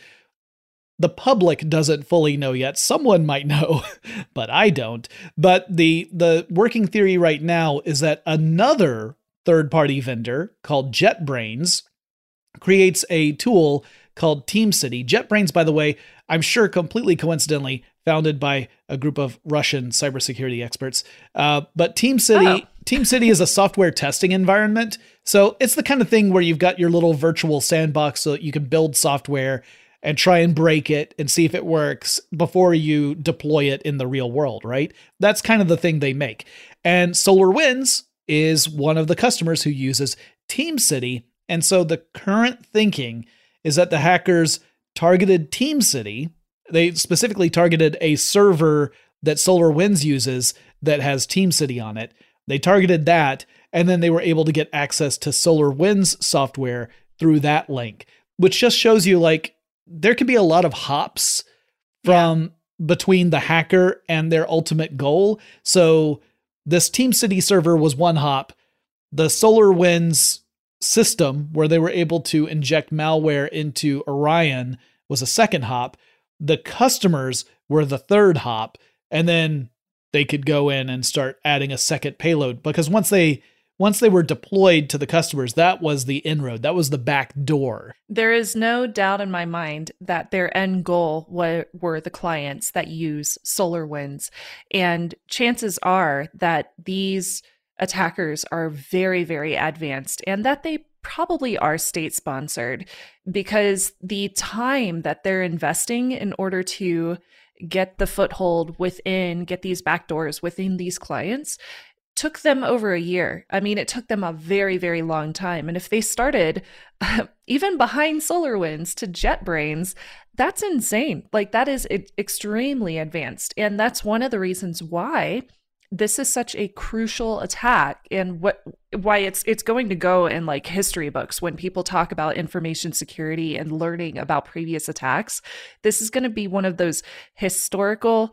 Speaker 1: the public doesn't fully know yet. Someone might know, but I don't. But the the working theory right now is that another third-party vendor called JetBrains creates a tool called TeamCity. JetBrains, by the way, I'm sure completely coincidentally founded by a group of Russian cybersecurity experts. Uh, but TeamCity,
Speaker 6: Oh.
Speaker 1: TeamCity is a software testing environment. So it's the kind of thing where you've got your little virtual sandbox so that you can build software and try and break it and see if it works before you deploy it in the real world, right? That's kind of the thing they make. And SolarWinds is one of the customers who uses TeamCity. And so the current thinking is that the hackers targeted TeamCity. They specifically targeted a server that SolarWinds uses that has TeamCity on it. They targeted that, and then they were able to get access to SolarWinds software through that link, which just shows you like there can be a lot of hops from between the hacker and their ultimate goal. So this TeamCity server was one hop. The SolarWinds system where they were able to inject malware into Orion was a second hop. The customers were the third hop. And then they could go in and start adding a second payload, because once they once they were deployed to the customers, that was the inroad. That was the back door.
Speaker 6: There is no doubt in my mind that their end goal were, were the clients that use SolarWinds. And chances are that these attackers are very, very advanced and that they probably are state sponsored, because the time that they're investing in order to get the foothold within, get these backdoors within these clients took them over a year. I mean, it took them a very, very long time. And if they started uh, even behind SolarWinds to JetBrains, that's insane. Like that is e- extremely advanced. And that's one of the reasons why this is such a crucial attack, and what why it's it's going to go in like history books when people talk about information security and learning about previous attacks. This is going to be one of those historical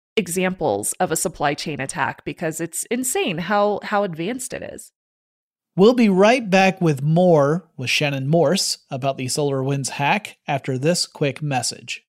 Speaker 6: examples of a supply chain attack, because it's insane how how advanced it is.
Speaker 1: We'll be right back with more with Shannon Morse about the SolarWinds hack after this quick message.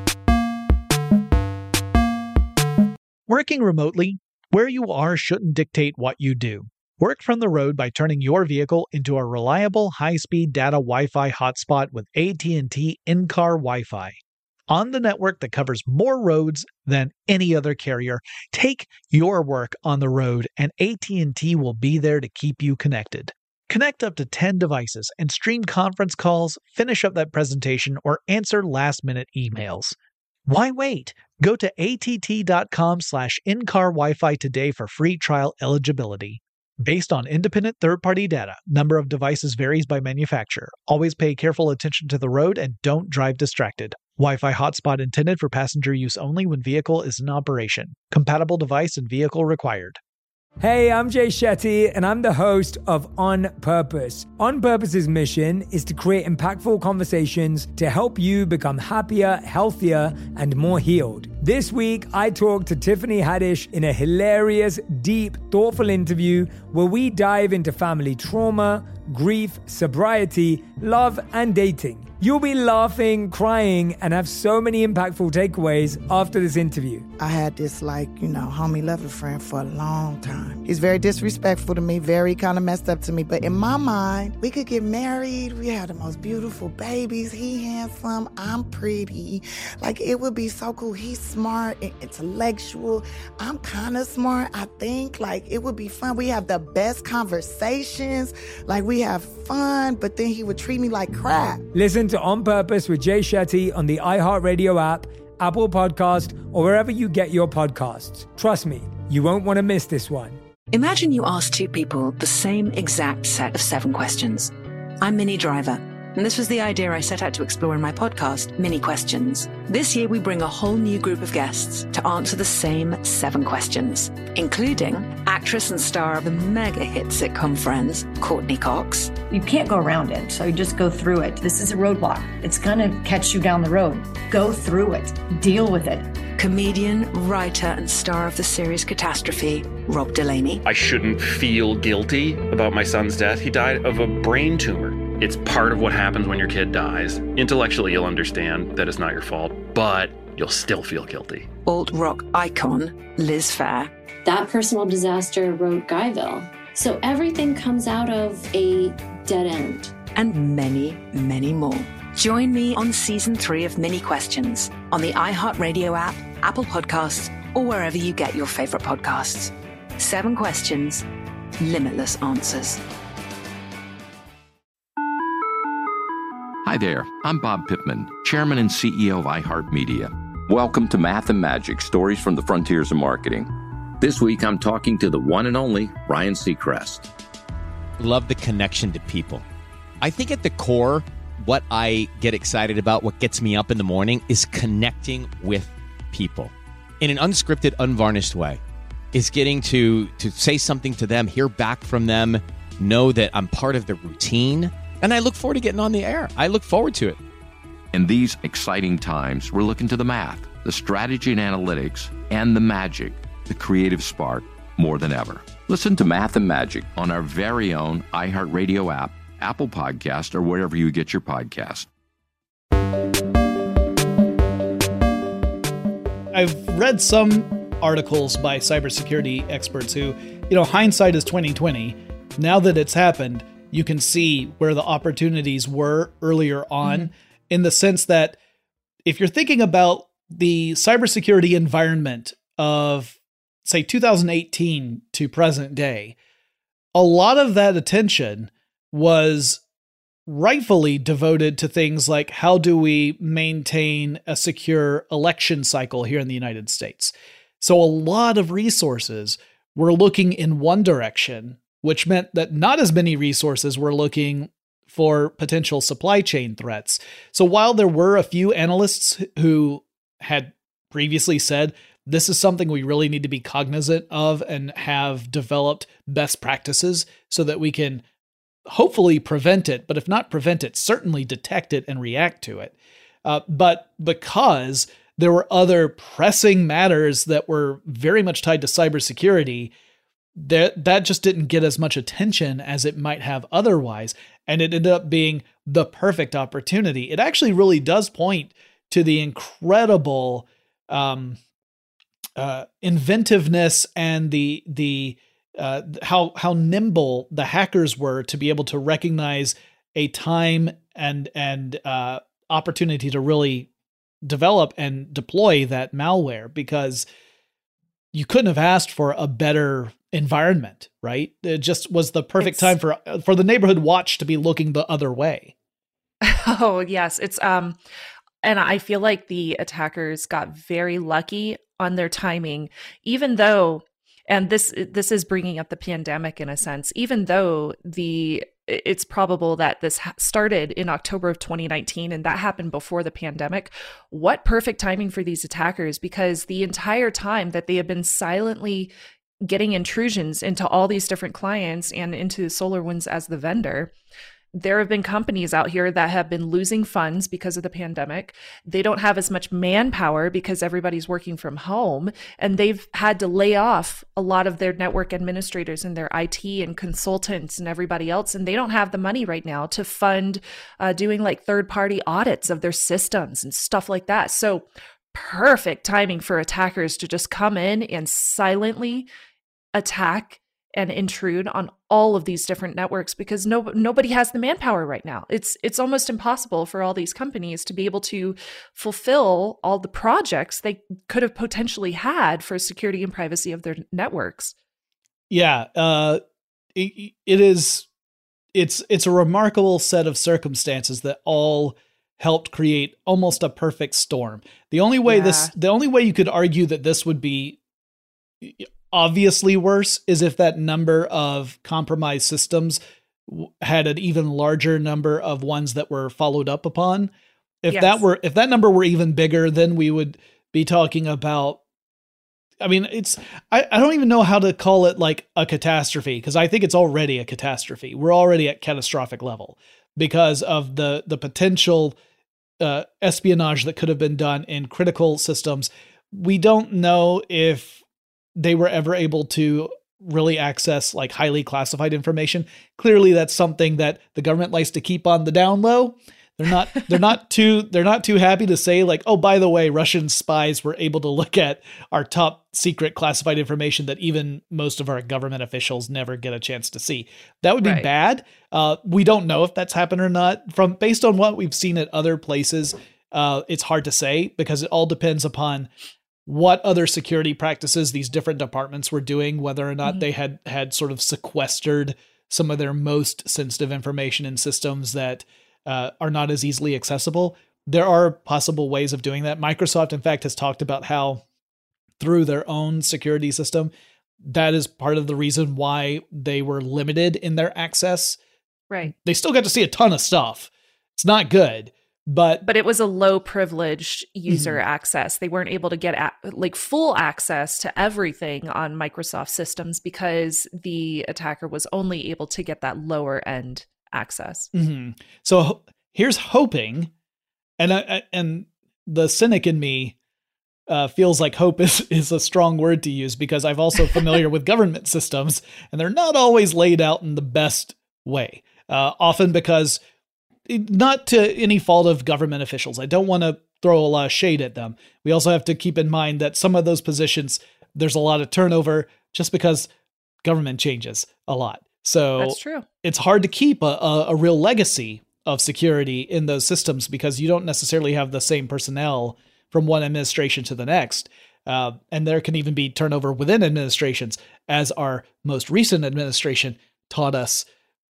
Speaker 1: Working remotely, where you are shouldn't dictate what you do. Work from the road by turning your vehicle into a reliable high-speed data Wi-Fi hotspot with A T and T in-car Wi-Fi. On the network that covers more roads than any other carrier, take your work on the road and A T and T will be there to keep you connected. Connect up to ten devices and stream conference calls, finish up that presentation, or answer last-minute emails. Why wait? Go to att.com slash in-car Wi-Fi today for free trial eligibility. Based on independent third-party data, number of devices varies by manufacturer. Always pay careful attention to the road and don't drive distracted. Wi-Fi hotspot intended for passenger use only when vehicle is in operation. Compatible device and vehicle required.
Speaker 7: Hey, I'm Jay Shetty, and I'm the host of On Purpose. On Purpose's mission is to create impactful conversations to help you become happier, healthier, and more healed. This week, I talked to Tiffany Haddish in a hilarious, deep, thoughtful interview where we dive into family trauma, grief, sobriety, love, and dating. You'll be laughing, crying, and have so many impactful takeaways after this interview.
Speaker 8: I had this, like, you know, homie lover friend for a long time. He's very disrespectful to me, very kind of messed up to me. But in my mind, we could get married. We had the most beautiful babies. He handsome. I'm pretty. Like, it would be so cool. He's smart and intellectual. I'm kind of smart, I think. Like, it would be fun. We have the best conversations. Like, we have fun, but then he would treat me like crap.
Speaker 7: Listen to On Purpose with Jay Shetty on the iHeartRadio app, Apple Podcast, or wherever you get your podcasts. Trust me, you won't want to miss this one.
Speaker 11: Imagine you ask two people the same exact set of seven questions. I'm Minnie Driver, and this was the idea I set out to explore in my podcast, Mini Questions. This year, we bring a whole new group of guests to answer the same seven questions, including actress and star of the mega hit sitcom Friends, Courtney Cox.
Speaker 12: You can't go around it, so you just go through it. This is a roadblock. It's going to catch you down the road. Go through it. Deal with it.
Speaker 11: Comedian, writer, and star of the series Catastrophe, Rob Delaney.
Speaker 13: I shouldn't feel guilty about my son's death. He died of a brain tumor. It's part of what happens when your kid dies. Intellectually, you'll understand that it's not your fault, but you'll still feel guilty.
Speaker 11: Alt rock icon, Liz Phair.
Speaker 14: That personal disaster wrote Guyville. So everything comes out of a dead end.
Speaker 11: And many, many more. Join me on season three of Mini Questions on the iHeartRadio app, Apple Podcasts, or wherever you get your favorite podcasts. Seven questions, limitless answers.
Speaker 9: Hi there, I'm Bob Pittman, Chairman and C E O of iHeartMedia. Welcome to Math and Magic, Stories from the Frontiers of Marketing. This week, I'm talking to the one and only Ryan Seacrest.
Speaker 10: Love the connection to people. I think at the core, what I get excited about, what gets me up in the morning, is connecting with people in an unscripted, unvarnished way. Is getting to to say something to them, hear back from them, know that I'm part of the routine. And I look forward to getting on the air. I look forward to it.
Speaker 9: In these exciting times, we're looking to the math, the strategy and analytics, and the magic, the creative spark, more than ever. Listen to Math and Magic on our very own iHeartRadio app, Apple Podcast, or wherever you get your podcast.
Speaker 1: I've read some articles by cybersecurity experts who, you know, hindsight is twenty twenty. Now that it's happened, you can see where the opportunities were earlier on, mm-hmm. in the sense that if you're thinking about the cybersecurity environment of, say, two thousand eighteen to present day, a lot of that attention was rightfully devoted to things like how do we maintain a secure election cycle here in the United States. So a lot of resources were looking in one direction, which meant that not as many resources were looking for potential supply chain threats. So while there were a few analysts who had previously said, this is something we really need to be cognizant of and have developed best practices so that we can hopefully prevent it, but if not prevent it, certainly detect it and react to it. Uh, but because there were other pressing matters that were very much tied to cybersecurity, that that just didn't get as much attention as it might have otherwise. And it ended up being the perfect opportunity. It actually really does point to the incredible um, uh, inventiveness and the the uh, how how nimble the hackers were to be able to recognize a time and and uh, opportunity to really develop and deploy that malware, because you couldn't have asked for a better environment, right? It just was the perfect
Speaker 6: It's,
Speaker 1: time for for the neighborhood watch to be looking the other way.
Speaker 6: Oh, yes. It's um and I feel like the attackers got very lucky on their timing, even though, and this this is bringing up the pandemic in a sense, even though the it's probable that this started in October of twenty nineteen and that happened before the pandemic. What perfect timing for these attackers, because the entire time that they have been silently getting intrusions into all these different clients and into SolarWinds as the vendor, there have been companies out here that have been losing funds because of the pandemic. They don't have as much manpower because everybody's working from home, and they've had to lay off a lot of their network administrators and their I T and consultants and everybody else. And they don't have the money right now to fund uh, doing like third-party audits of their systems and stuff like that. So perfect timing for attackers to just come in and silently attack and intrude on all of these different networks, because no, nobody has the manpower right now. It's it's almost impossible for all these companies to be able to fulfill all the projects they could have potentially had for security and privacy of their networks.
Speaker 1: Yeah, uh, it, it is. It's it's a remarkable set of circumstances that all helped create almost a perfect storm. The only way
Speaker 6: Yeah.
Speaker 1: this, the only way you could argue that this would be obviously worse is if that number of compromised systems w- had an even larger number of ones that were followed up upon. If
Speaker 6: Yes.
Speaker 1: that were, if that number were even bigger, then we would be talking about, I mean, it's, I, I don't even know how to call it like a catastrophe, because I think it's already a catastrophe. We're already at catastrophic level because of the, the potential uh, espionage that could have been done in critical systems. We don't know if they were ever able to really access like highly classified information. Clearly that's something that the government likes to keep on the down low. They're not, they're not too, they're not too happy to say like, oh, by the way, Russian spies were able to look at our top secret classified information that even most of our government officials never get a chance to see. That would be
Speaker 6: Right.
Speaker 1: bad. Uh, we don't know if that's happened or not. From based on what we've seen at other places, uh, it's hard to say because it all depends upon what other security practices these different departments were doing, whether or not
Speaker 6: Mhm.
Speaker 1: they had had sort of sequestered some of their most sensitive information in systems that uh, are not as easily accessible. There are possible ways of doing that. Microsoft, in fact, has talked about how through their own security system, that is part of the reason why they were limited in their access.
Speaker 6: Right.
Speaker 1: They still got to see a ton of stuff. It's not good, but
Speaker 6: But it was a low privileged user
Speaker 1: Mhm.
Speaker 6: access. They weren't able to get a- like full access to everything on Microsoft systems because the attacker was only able to get that lower end access.
Speaker 1: Mhm. So ho- here's hoping, and I, I- and the cynic in me uh, feels like hope is is a strong word to use because I've also familiar with government systems, and they're not always laid out in the best way. Uh, often because it- not to any fault of government officials. I don't want to throw a lot of shade at them. We also have to keep in mind that some of those positions, there's a lot of turnover just because government changes a lot. So
Speaker 6: That's true.
Speaker 1: it's hard to keep a, a, a real legacy of security in those systems because you don't necessarily have the same personnel from one administration to the next. Uh, and there can even be turnover within administrations, as our most recent administration taught us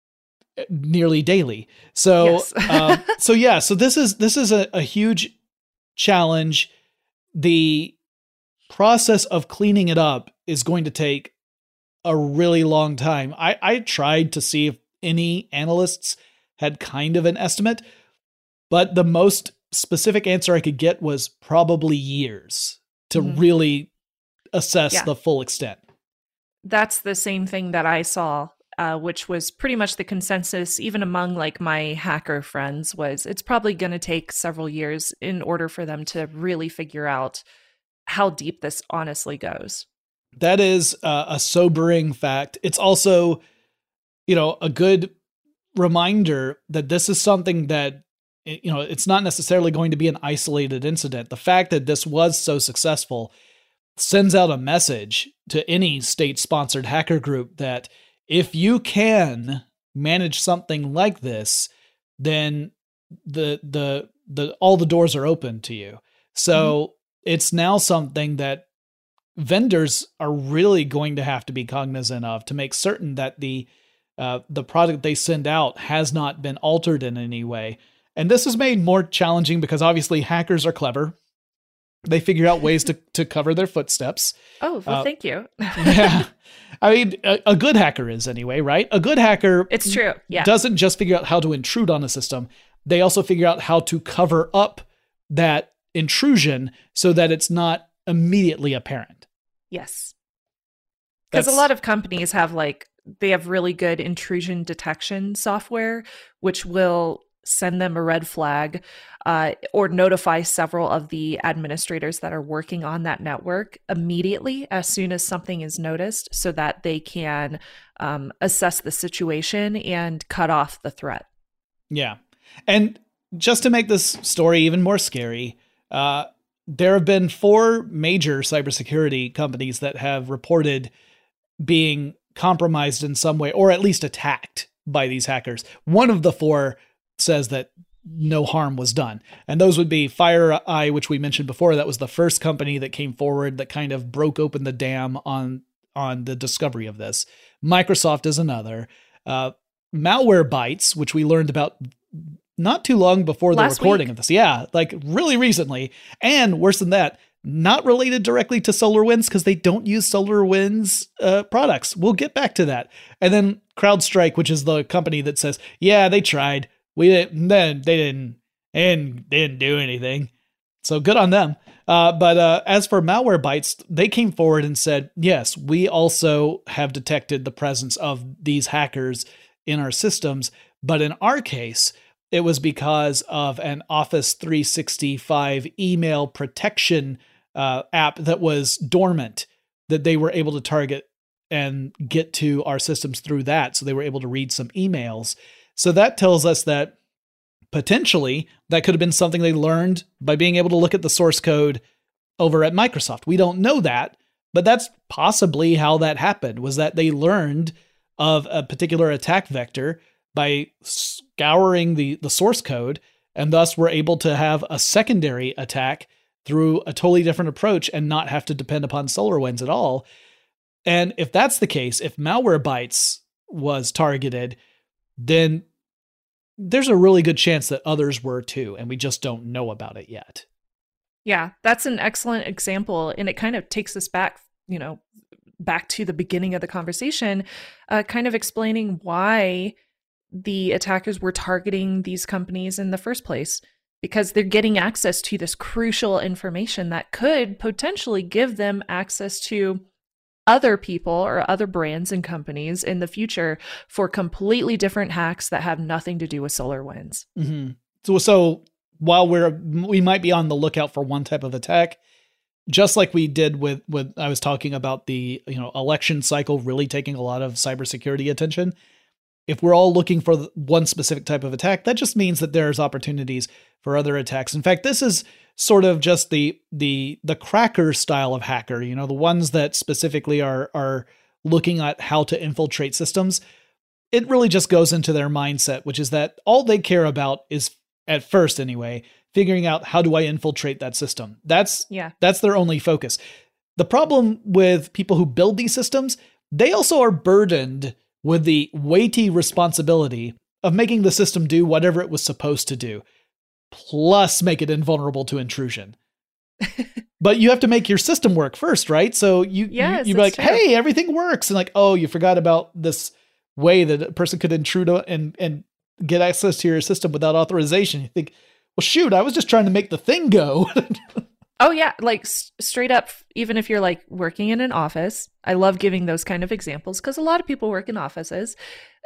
Speaker 1: nearly daily. So,
Speaker 6: Yes.
Speaker 1: um, so yeah, so this is, this is a, a huge challenge. The process of cleaning it up is going to take a really long time. I, I tried to see if any analysts had kind of an estimate, but the most specific answer I could get was probably years to
Speaker 6: Mhm.
Speaker 1: really assess
Speaker 6: Yeah.
Speaker 1: the full extent.
Speaker 6: That's the same thing that I saw, uh, which was pretty much the consensus, even among like my hacker friends, was it's probably going to take several years in order for them to really figure out how deep this honestly goes.
Speaker 1: That is uh, a sobering fact. It's also, you know, a good reminder that this is something that, you know, it's not necessarily going to be an isolated incident. The fact that this was so successful sends out a message to any state-sponsored hacker group that if you can manage something like this, then the the the all the doors are open to you. So mm-hmm. it's now something that vendors are really going to have to be cognizant of to make certain that the uh, the product they send out has not been altered in any way. And this is made more challenging because obviously hackers are clever. They figure out ways to, to cover their footsteps.
Speaker 6: Oh, well,
Speaker 1: uh,
Speaker 6: thank you.
Speaker 1: yeah. I mean, a, a good hacker is anyway, right? A good hacker
Speaker 6: it's true. Yeah.
Speaker 1: doesn't just figure out how to intrude on a system. They also figure out how to cover up that intrusion so that it's not immediately apparent.
Speaker 6: Yes. Because a lot of companies have like, they have really good intrusion detection software, which will send them a red flag uh, or notify several of the administrators that are working on that network immediately as soon as something is noticed so that they can um, assess the situation and cut off the threat.
Speaker 1: Yeah. And just to make this story even more scary, uh, there have been four major cybersecurity companies that have reported being compromised in some way, or at least attacked by these hackers. One of the four says that no harm was done. And those would be FireEye, which we mentioned before. That was the first company that came forward that kind of broke open the dam on, on the discovery of this. Microsoft is another. Uh, Malwarebytes, which we learned about not too long before the
Speaker 6: Last
Speaker 1: recording
Speaker 6: week.
Speaker 1: of this. Yeah, like really recently. And worse than that, not related directly to SolarWinds because they don't use SolarWinds uh, products. We'll get back to that. And then CrowdStrike, which is the company that says, yeah, they tried. We didn't, then they didn't, and they didn't do anything. So good on them. Uh, but uh, as for Malwarebytes, they came forward and said, yes, we also have detected the presence of these hackers in our systems. But in our case, it was because of an Office three sixty-five email protection uh, app that was dormant that they were able to target and get to our systems through that. So they were able to read some emails. So that tells us that potentially that could have been something they learned by being able to look at the source code over at Microsoft. We don't know that, but that's possibly how that happened, was that they learned of a particular attack vector by scouring the, the source code, and thus were able to have a secondary attack through a totally different approach and not have to depend upon SolarWinds at all. And if that's the case, if Malwarebytes was targeted, then there's a really good chance that others were too, and we just don't know about it yet.
Speaker 6: Yeah, that's an excellent example. And it kind of takes us back, you know, back to the beginning of the conversation, uh, kind of explaining why the attackers were targeting these companies in the first place, because they're getting access to this crucial information that could potentially give them access to other people or other brands and companies in the future for completely different hacks that have nothing to do with SolarWinds.
Speaker 1: Mm-hmm. So, so while we're, we might be on the lookout for one type of attack, just like we did with, with, I was talking about the, you know, election cycle really taking a lot of cybersecurity attention. If we're all looking for one specific type of attack, that just means that there's opportunities for other attacks. In fact, this is sort of just the the the cracker style of hacker, you know, the ones that specifically are are looking at how to infiltrate systems. It really just goes into their mindset, which is that all they care about is, at first anyway, figuring out how do I infiltrate that system. That's
Speaker 6: yeah.
Speaker 1: that's their only focus. The problem with people who build these systems, they also are burdened with the weighty responsibility of making the system do whatever it was supposed to do, plus make it invulnerable to intrusion. But you have to make your system work first, right? So you,
Speaker 6: yes,
Speaker 1: you, you're like,
Speaker 6: true.
Speaker 1: hey, everything works. And like, oh, you forgot about this way that a person could intrude and, and get access to your system without authorization. You think, well, shoot, I was just trying to make the thing go.
Speaker 6: Oh yeah, like s- straight up, even if you're like working in an office, I love giving those kind of examples because a lot of people work in offices.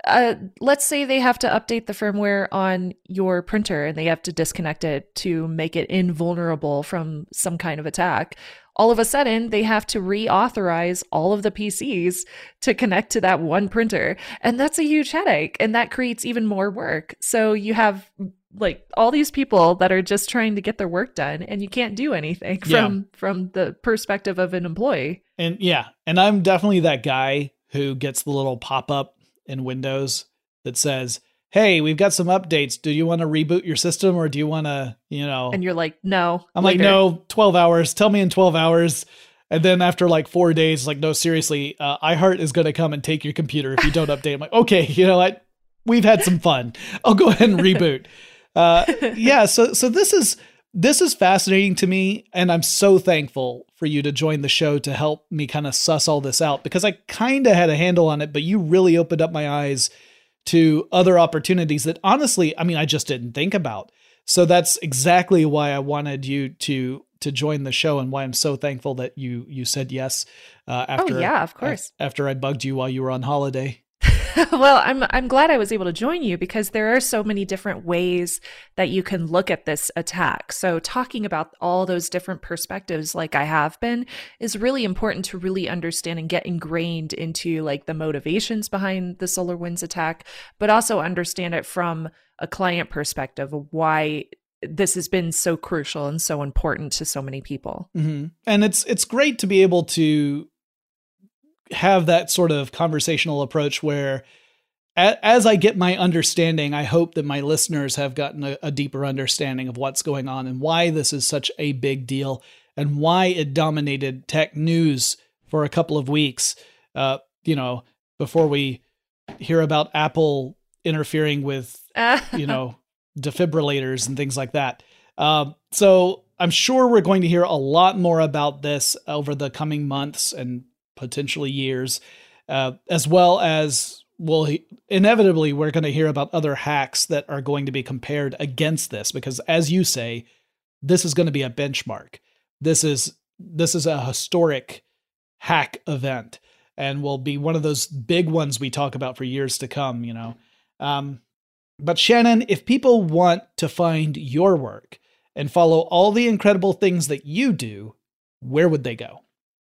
Speaker 6: uh, let's say they have to update the firmware on your printer and they have to disconnect it to make it invulnerable from some kind of attack. All of a sudden, they have to reauthorize all of the P Cs to connect to that one printer. And that's a huge headache. And that creates even more work. So you have like all these people that are just trying to get their work done, and you can't do anything
Speaker 1: Yeah.
Speaker 6: from from the perspective of an employee.
Speaker 1: And yeah, and I'm definitely that guy who gets the little pop-up in Windows that says, hey, we've got some updates. Do you want to reboot your system, or do you want to, you know?
Speaker 6: And you're like, no.
Speaker 1: I'm
Speaker 6: later.
Speaker 1: like, no, twelve hours. Tell me in twelve hours. And then after like four days, like, no, seriously, uh, iHeart is going to come and take your computer if you don't update. I'm like, okay, you know what? We've had some fun. I'll go ahead and reboot. Uh, yeah. So, so this is, this is fascinating to me. And I'm so thankful for you to join the show to help me kind of suss all this out, because I kind of had a handle on it, but you really opened up my eyes to other opportunities that honestly, I mean, I just didn't think about. So that's exactly why I wanted you to, to join the show, and why I'm so thankful that you, you said yes. Uh, after,
Speaker 6: oh yeah, of course.
Speaker 1: After I bugged you while you were on holiday.
Speaker 6: Well, I'm I'm glad I was able to join you, because there are so many different ways that you can look at this attack. So talking about all those different perspectives like I have been is really important to really understand and get ingrained into like the motivations behind the SolarWinds attack, but also understand it from a client perspective of why this has been so crucial and so important to so many people.
Speaker 1: Mm-hmm. And it's it's great to be able to have that sort of conversational approach where a- as I get my understanding, I hope that my listeners have gotten a, a deeper understanding of what's going on and why this is such a big deal and why it dominated tech news for a couple of weeks, uh, you know, before we hear about Apple interfering with, you know, defibrillators and things like that. Um, so I'm sure we're going to hear a lot more about this over the coming months and potentially years, uh, as well as, well, inevitably, we're going to hear about other hacks that are going to be compared against this, because as you say, this is going to be a benchmark. This is, this is a historic hack event and will be one of those big ones we talk about for years to come, you know? Um, but Shannon, if people want to find your work and follow all the incredible things that you do, where would they go?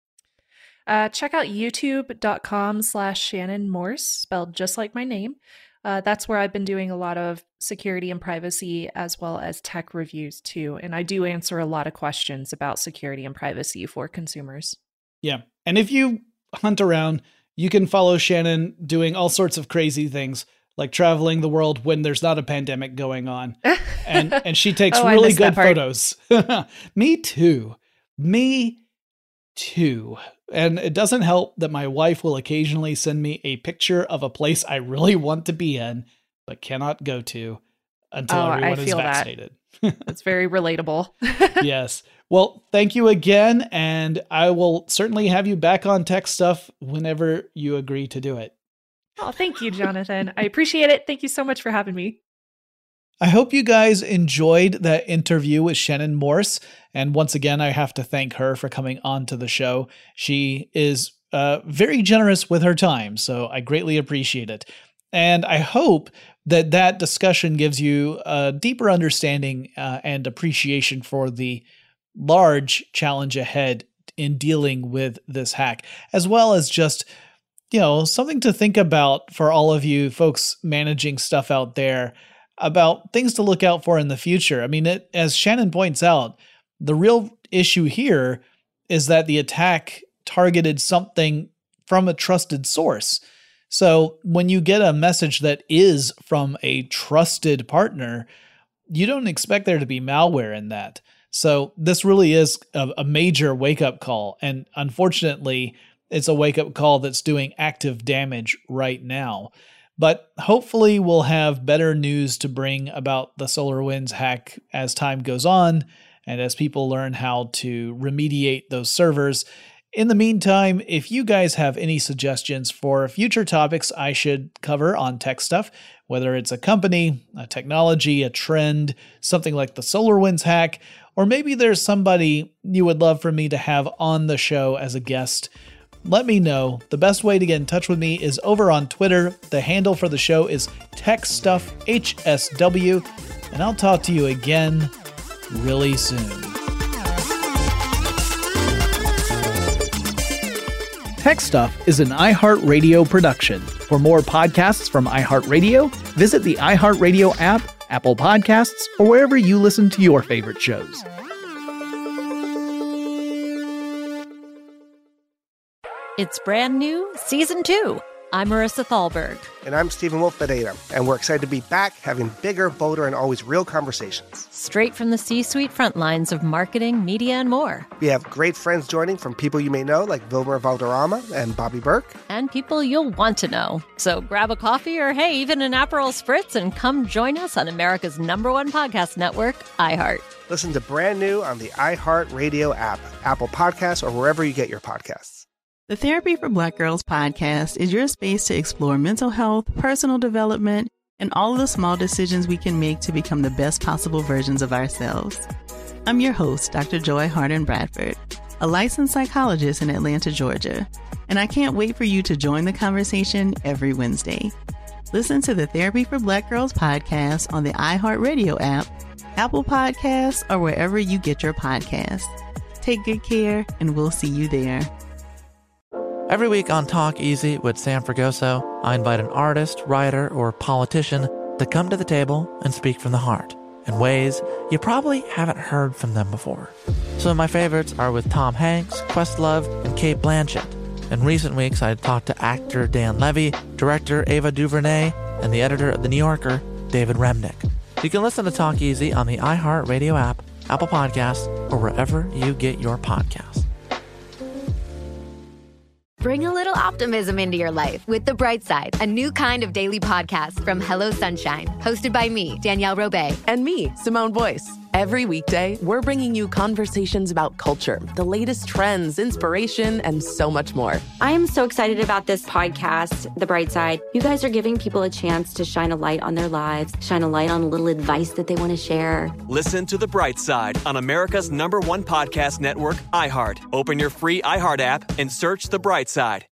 Speaker 6: Uh, check out youtube.com slash Shannon Morse, spelled just like my name. Uh, that's where I've been doing a lot of security and privacy as well as tech reviews too. And I do answer a lot of questions about security and privacy for consumers.
Speaker 1: Yeah. And if you hunt around, you can follow Shannon doing all sorts of crazy things, like traveling the world when there's not a pandemic going on. And and she takes
Speaker 6: oh,
Speaker 1: really good photos. Me too. Me too. And it doesn't help that my wife will occasionally send me a picture of a place I really want to be in, but cannot go to until
Speaker 6: oh,
Speaker 1: everyone
Speaker 6: I
Speaker 1: is
Speaker 6: feel
Speaker 1: vaccinated.
Speaker 6: That. It's very relatable.
Speaker 1: Yes. Well, thank you again. And I will certainly have you back on Tech Stuff whenever you agree to do it.
Speaker 6: Oh, thank you, Jonathan. I appreciate it. Thank you so much for having me.
Speaker 1: I hope you guys enjoyed that interview with Shannon Morse. And once again, I have to thank her for coming on to the show. She is uh, very generous with her time, so I greatly appreciate it. And I hope that that discussion gives you a deeper understanding uh, and appreciation for the large challenge ahead in dealing with this hack, as well as just, you know, something to think about for all of you folks managing stuff out there, about things to look out for in the future. I mean, it, as Shannon points out, the real issue here is that the attack targeted something from a trusted source. So when you get a message that is from a trusted partner, you don't expect there to be malware in that. So this really is a, a major wake-up call. And unfortunately, it's a wake-up call that's doing active damage right now. But hopefully we'll have better news to bring about the SolarWinds hack as time goes on and as people learn how to remediate those servers. In the meantime, if you guys have any suggestions for future topics I should cover on Tech Stuff, whether it's a company, a technology, a trend, something like the SolarWinds hack, or maybe there's somebody you would love for me to have on the show as a guest, let me know. The best way to get in touch with me is over on Twitter. The handle for the show is TechStuffHSW, and I'll talk to you again really soon. Tech Stuff is an iHeartRadio production. For more podcasts from iHeartRadio, visit the iHeartRadio app, Apple Podcasts, or wherever you listen to your favorite shows.
Speaker 3: It's brand new, season two. I'm Marissa Thalberg.
Speaker 4: And I'm Stephen Wolf Bedeta, and we're excited to be back having bigger, bolder, and always real conversations.
Speaker 3: Straight from the C-suite front lines of marketing, media, and more.
Speaker 4: We have great friends joining from people you may know, like Wilmer Valderrama and Bobby Burke.
Speaker 3: And people you'll want to know. So grab a coffee or, hey, even an Aperol Spritz and come join us on America's number one podcast network, iHeart.
Speaker 4: Listen to brand new on the iHeartRadio app, Apple Podcasts, or wherever you get your podcasts.
Speaker 5: The Therapy for Black Girls podcast is your space to explore mental health, personal development, and all of the small decisions we can make to become the best possible versions of ourselves. I'm your host, Doctor Joy Harden Bradford, a licensed psychologist in Atlanta, Georgia, and I can't wait for you to join the conversation every Wednesday. Listen to the Therapy for Black Girls podcast on the iHeartRadio app, Apple Podcasts, or wherever you get your podcasts. Take good care, and we'll see you there.
Speaker 15: Every week on Talk Easy with Sam Fragoso, I invite an artist, writer, or politician to come to the table and speak from the heart in ways you probably haven't heard from them before. Some of my favorites are with Tom Hanks, Questlove, and Cate Blanchett. In recent weeks, I talked to actor Dan Levy, director Ava DuVernay, and the editor of The New Yorker, David Remnick. You can listen to Talk Easy on the iHeartRadio app, Apple Podcasts, or wherever you get your podcasts.
Speaker 16: Bring a little optimism into your life with The Bright Side, a new kind of daily podcast from Hello Sunshine, hosted by me, Danielle Robay.
Speaker 17: And me, Simone Boyce. Every weekday, we're bringing you conversations about culture, the latest trends, inspiration, and so much more.
Speaker 18: I am so excited about this podcast, The Bright Side. You guys are giving people a chance to shine a light on their lives, shine a light on a little advice that they want to share.
Speaker 19: Listen to The Bright Side on America's number one podcast network, iHeart. Open your free iHeart app and search The Bright Side.